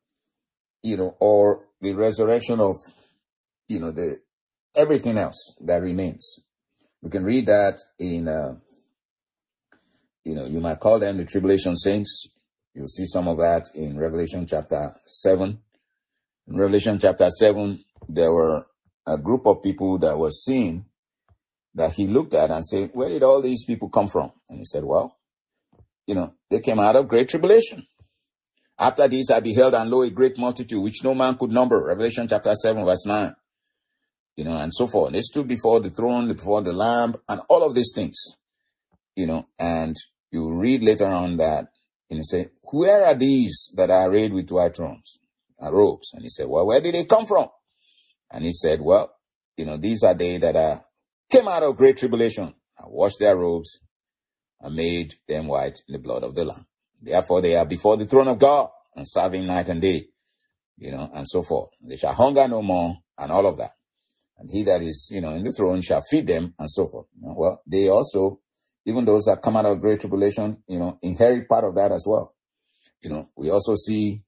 or the resurrection of, the everything else that remains. We can read that in, you might call them the tribulation saints. You'll see some of that in Revelation chapter 7. In Revelation chapter 7, there were a group of people that were seen that he looked at and said, where did all these people come from? And he said, well, they came out of great tribulation. After this I beheld, and lo, a great multitude, which no man could number. Revelation chapter 7, verse 9. And so forth. They stood before the throne, before the Lamb, and all of these things. And you read later on that, and he said, where are these that are arrayed with white robes? And he said, well, where did they come from? And he said, well, these are they that came out of great tribulation, and washed their robes, and made them white in the blood of the Lamb. Therefore, they are before the throne of God, and serving night and day, and so forth. They shall hunger no more, and all of that. And he that is, in the throne shall feed them, and so forth. Well, they also, even those that come out of great tribulation, inherit part of that as well. We also see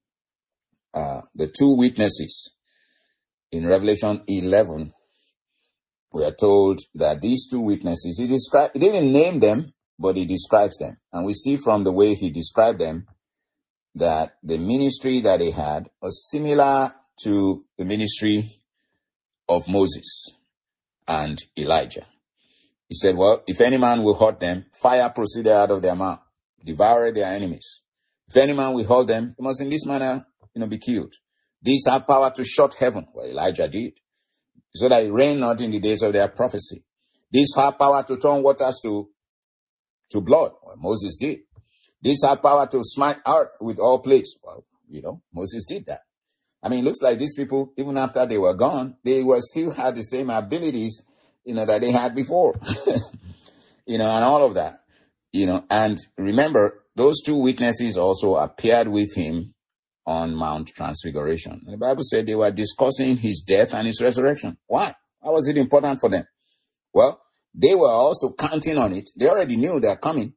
the two witnesses in Revelation 11. We are told that these two witnesses, he didn't name them, but he describes them. And we see from the way he described them that the ministry that they had was similar to the ministry of Moses and Elijah. He said, well, if any man will hurt them, fire proceeded out of their mouth, devoured their enemies. If any man will hold them, he must in this manner, be killed. These have power to shut heaven. Well, Elijah did, so that it rain not in the days of their prophecy. These have power to turn waters to blood. Well, Moses did. These have power to smite earth with all plagues. Well, Moses did that. I mean, it looks like these people, even after they were gone, they were still had the same abilities, that they had before, and all of that, and remember, those two witnesses also appeared with him on Mount Transfiguration. And the Bible said they were discussing his death and his resurrection. Why? Why was it important for them? Well, they were also counting on it. They already knew they're coming,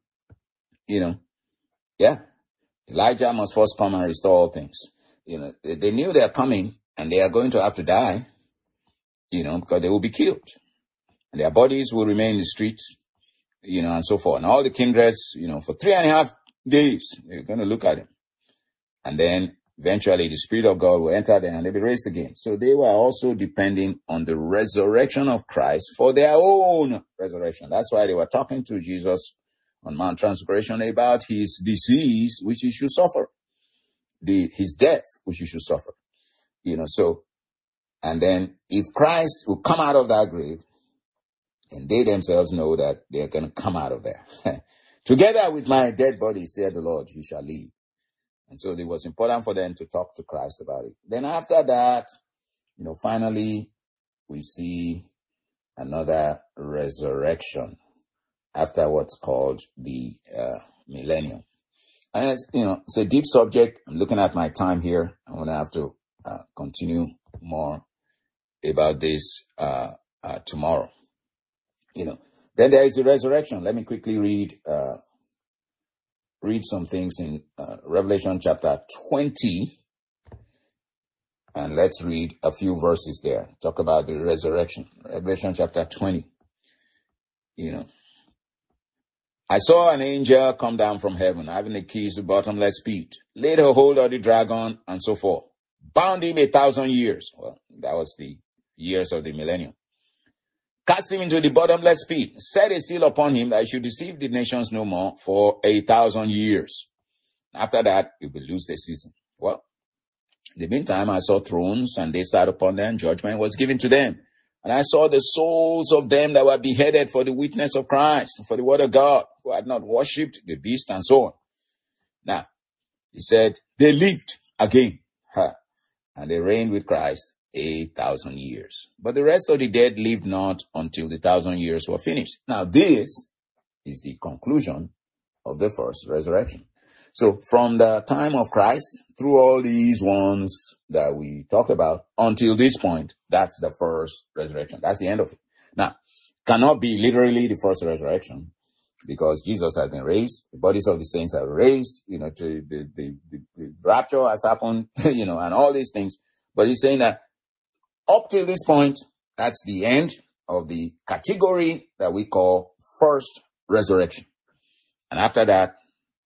Yeah. Elijah must first come and restore all things. They knew they're coming and they are going to have to die, because they will be killed. And their bodies will remain in the streets, and so forth. And all the kindreds, for 3.5 days, they're going to look at him. And then eventually the Spirit of God will enter them and they'll be raised again. So they were also depending on the resurrection of Christ for their own resurrection. That's why they were talking to Jesus on Mount Transfiguration about his disease, which he should suffer, his death, which he should suffer. And then if Christ will come out of that grave, and they themselves know that they're going to come out of there. Together with my dead body, said the Lord, you shall live. And so it was important for them to talk to Christ about it. Then after that, finally, we see another resurrection after what's called the millennium. And it's a deep subject. I'm looking at my time here. I'm going to have to continue more about this tomorrow. Then there is the resurrection. Let me quickly read some things in Revelation chapter 20. And let's read a few verses there. Talk about the resurrection. Revelation chapter 20. I saw an angel come down from heaven, having the keys of bottomless pit, laid a hold of the dragon, and so forth. Bound him 1,000 years. Well, that was the years of the millennium. Cast him into the bottomless pit, set a seal upon him that he should deceive the nations no more for 1,000 years. After that, he will lose the season. Well, in the meantime, I saw thrones, and they sat upon them. Judgment was given to them. And I saw the souls of them that were beheaded for the witness of Christ, for the word of God, who had not worshipped the beast, and so on. Now, he said, they lived again, and they reigned with Christ 1,000 years. But the rest of the dead lived not until the 1,000 years were finished. Now, this is the conclusion of the first resurrection. So from the time of Christ through all these ones that we talked about until this point, that's the first resurrection. That's the end of it. Now, cannot be literally the first resurrection because Jesus has been raised. The bodies of the saints are raised, to the rapture has happened, and all these things. But he's saying that up till this point, that's the end of the category that we call first resurrection. And after that,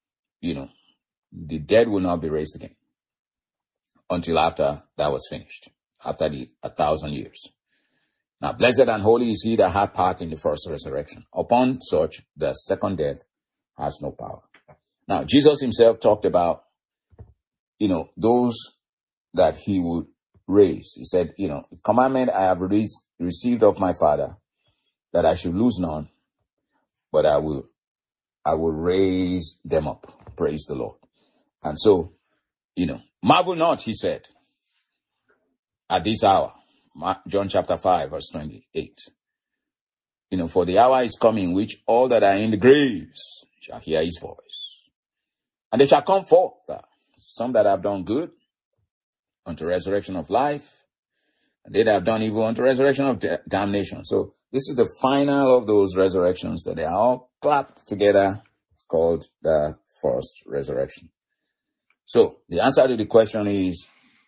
the dead will not be raised again until after that was finished, after 1,000 years. Now, blessed and holy is he that had part in the first resurrection. Upon such, the second death has no power. Now, Jesus himself talked about, those that he would raise. He said, the commandment I have received of my Father, that I should lose none, but I will raise them up. Praise the Lord. And so, marvel not, he said, at this hour. John chapter 5, verse 28. For the hour is coming, which all that are in the graves shall hear his voice. And they shall come forth, some that have done good, unto resurrection of life, and they that have done evil unto resurrection of damnation. So this is the final of those resurrections that they are all clapped together, called the first resurrection. So the answer to the question is,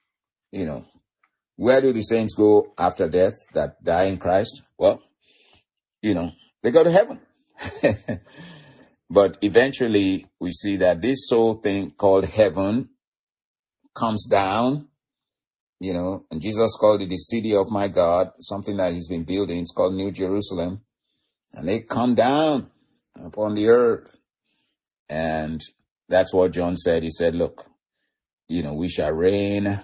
where do the saints go after death that die in Christ? Well, they go to heaven. But eventually we see that this soul thing called heaven comes down, and Jesus called it the city of my God, something that he's been building. It's called New Jerusalem. And they come down upon the earth. And that's what John said. He said, look, we shall reign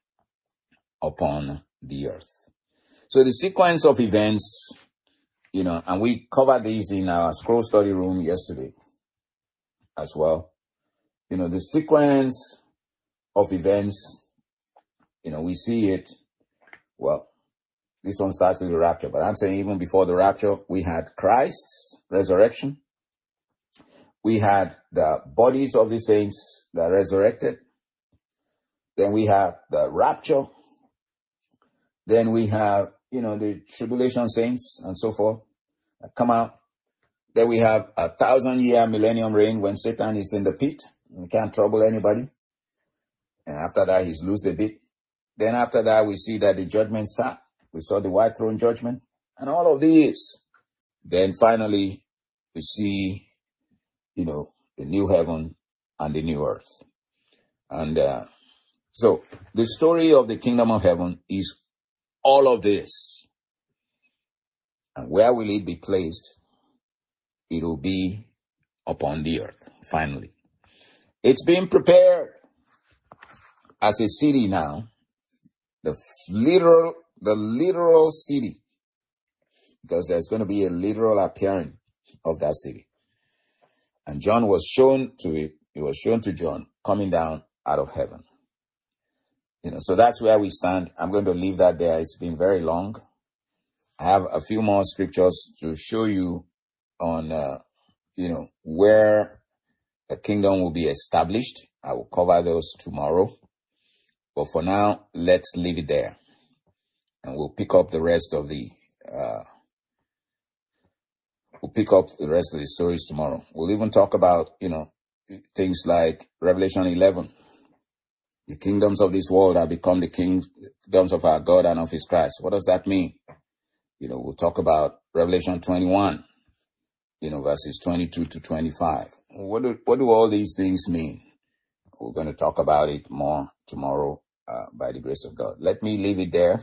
upon the earth. So the sequence of events, and we covered these in our scroll study room yesterday as well. The sequence of events, we see it. Well, this one starts with the rapture, but I'm saying even before the rapture, we had Christ's resurrection. We had the bodies of the saints that resurrected. Then we have the rapture. Then we have, the tribulation saints and so forth that come out. Then we have 1,000-year millennium reign when Satan is in the pit. He can't trouble anybody. And after that, he's loosed a bit. Then after that, we see that the judgment sat. We saw the white throne judgment and all of these. Then finally, we see, the new heaven and the new earth. And so the story of the kingdom of heaven is all of this. And where will it be placed? It will be upon the earth, finally. It's being prepared as a city now. The literal city. Because there's going to be a literal appearing of that city. And John was shown to it. It was shown to John coming down out of heaven. So that's where we stand. I'm going to leave that there. It's been very long. I have a few more scriptures to show you on, where the kingdom will be established. I will cover those tomorrow. But for now, let's leave it there. And we'll pick up the rest of the stories tomorrow. We'll even talk about, things like Revelation 11. The kingdoms of this world have become the kingdoms of our God and of his Christ. What does that mean? We'll talk about Revelation 21, verses 22 to 25. What do all these things mean? We're going to talk about it more tomorrow by the grace of God. Let me leave it there.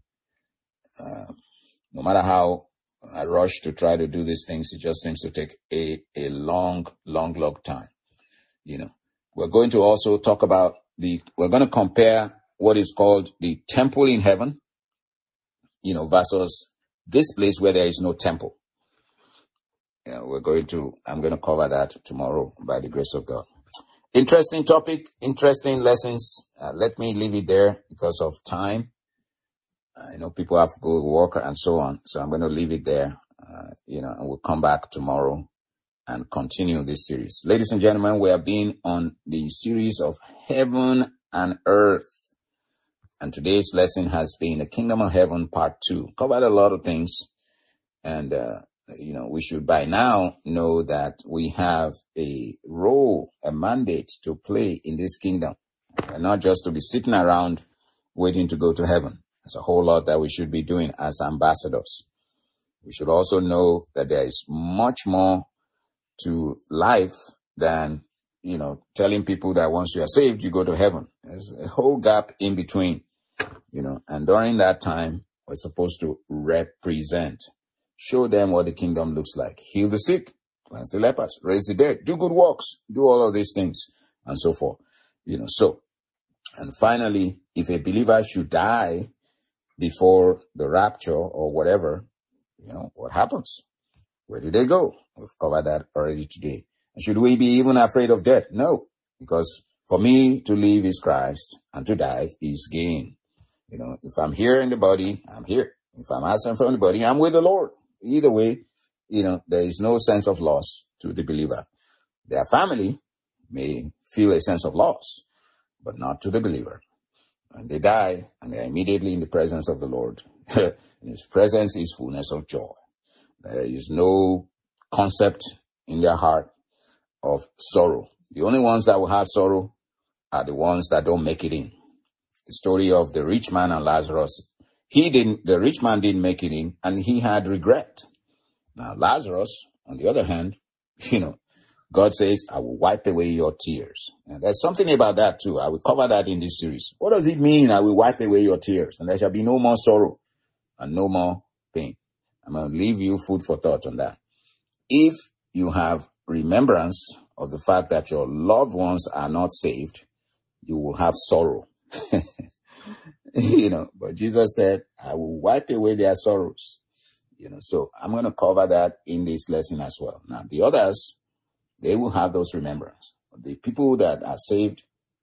No matter how I rush to try to do these things, it just seems to take a long time. We're going to also talk about we're going to compare what is called the temple in heaven, versus this place where there is no temple. I'm going to cover that tomorrow by the grace of God. Interesting topic, interesting lessons. Let me leave it there because of time. I know people have to go to work and so on. So I'm going to leave it there, and we'll come back tomorrow and continue this series. Ladies and gentlemen, we have been on the series of heaven and earth. And today's lesson has been the Kingdom of Heaven Part 2. Covered a lot of things. And, we should by now know that we have a role, a mandate to play in this kingdom. And not just to be sitting around waiting to go to heaven. There's a whole lot that we should be doing as ambassadors. We should also know that there is much more to life than, telling people that once you are saved, you go to heaven. There's a whole gap in between, and during that time, we're supposed to represent, show them what the kingdom looks like, heal the sick, cleanse the lepers, raise the dead, do good works, do all of these things, and so forth, And finally, if a believer should die before the rapture or whatever, what happens? Where do they go? We've covered that already today. And should we be even afraid of death? No, because for me to live is Christ and to die is gain. If I'm here in the body, I'm here. If I'm absent from the body, I'm with the Lord. Either way, there is no sense of loss to the believer. Their family may feel a sense of loss, but not to the believer. And they die, and they are immediately in the presence of the Lord. In His presence is fullness of joy. There is no concept in their heart of sorrow. The only ones that will have sorrow are the ones that don't make it in. The story of the rich man and Lazarus. The rich man didn't make it in, and he had regret. Now, Lazarus, on the other hand, God says, I will wipe away your tears. And there's something about that too. I will cover that in this series. What does it mean, I will wipe away your tears? And there shall be no more sorrow and no more pain. I'm going to leave you food for thought on that. If you have remembrance of the fact that your loved ones are not saved, you will have sorrow. But Jesus said, I will wipe away their sorrows. So I'm going to cover that in this lesson as well. Now, the others, they will have those remembrance. The people that are saved,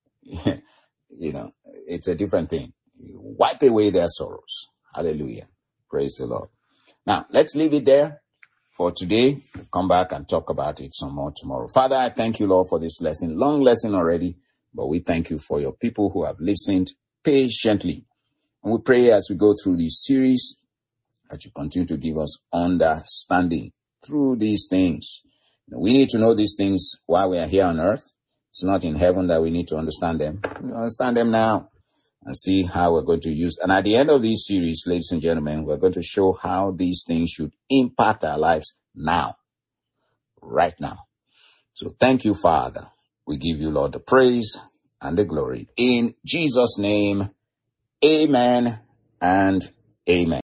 it's a different thing. You wipe away their sorrows. Hallelujah. Praise the Lord. Now, let's leave it there for today. We'll come back and talk about it some more tomorrow. Father, I thank you, Lord, for this lesson. Long lesson already, but we thank you for your people who have listened patiently. And we pray as we go through this series that you continue to give us understanding through these things. We need to know these things while we are here on earth. It's not in heaven that we need to understand them. We understand them now and see how we're going to use. And at the end of this series, ladies and gentlemen, we're going to show how these things should impact our lives now, right now. So thank you, Father. We give you, Lord, the praise and the glory. In Jesus' name, amen and amen.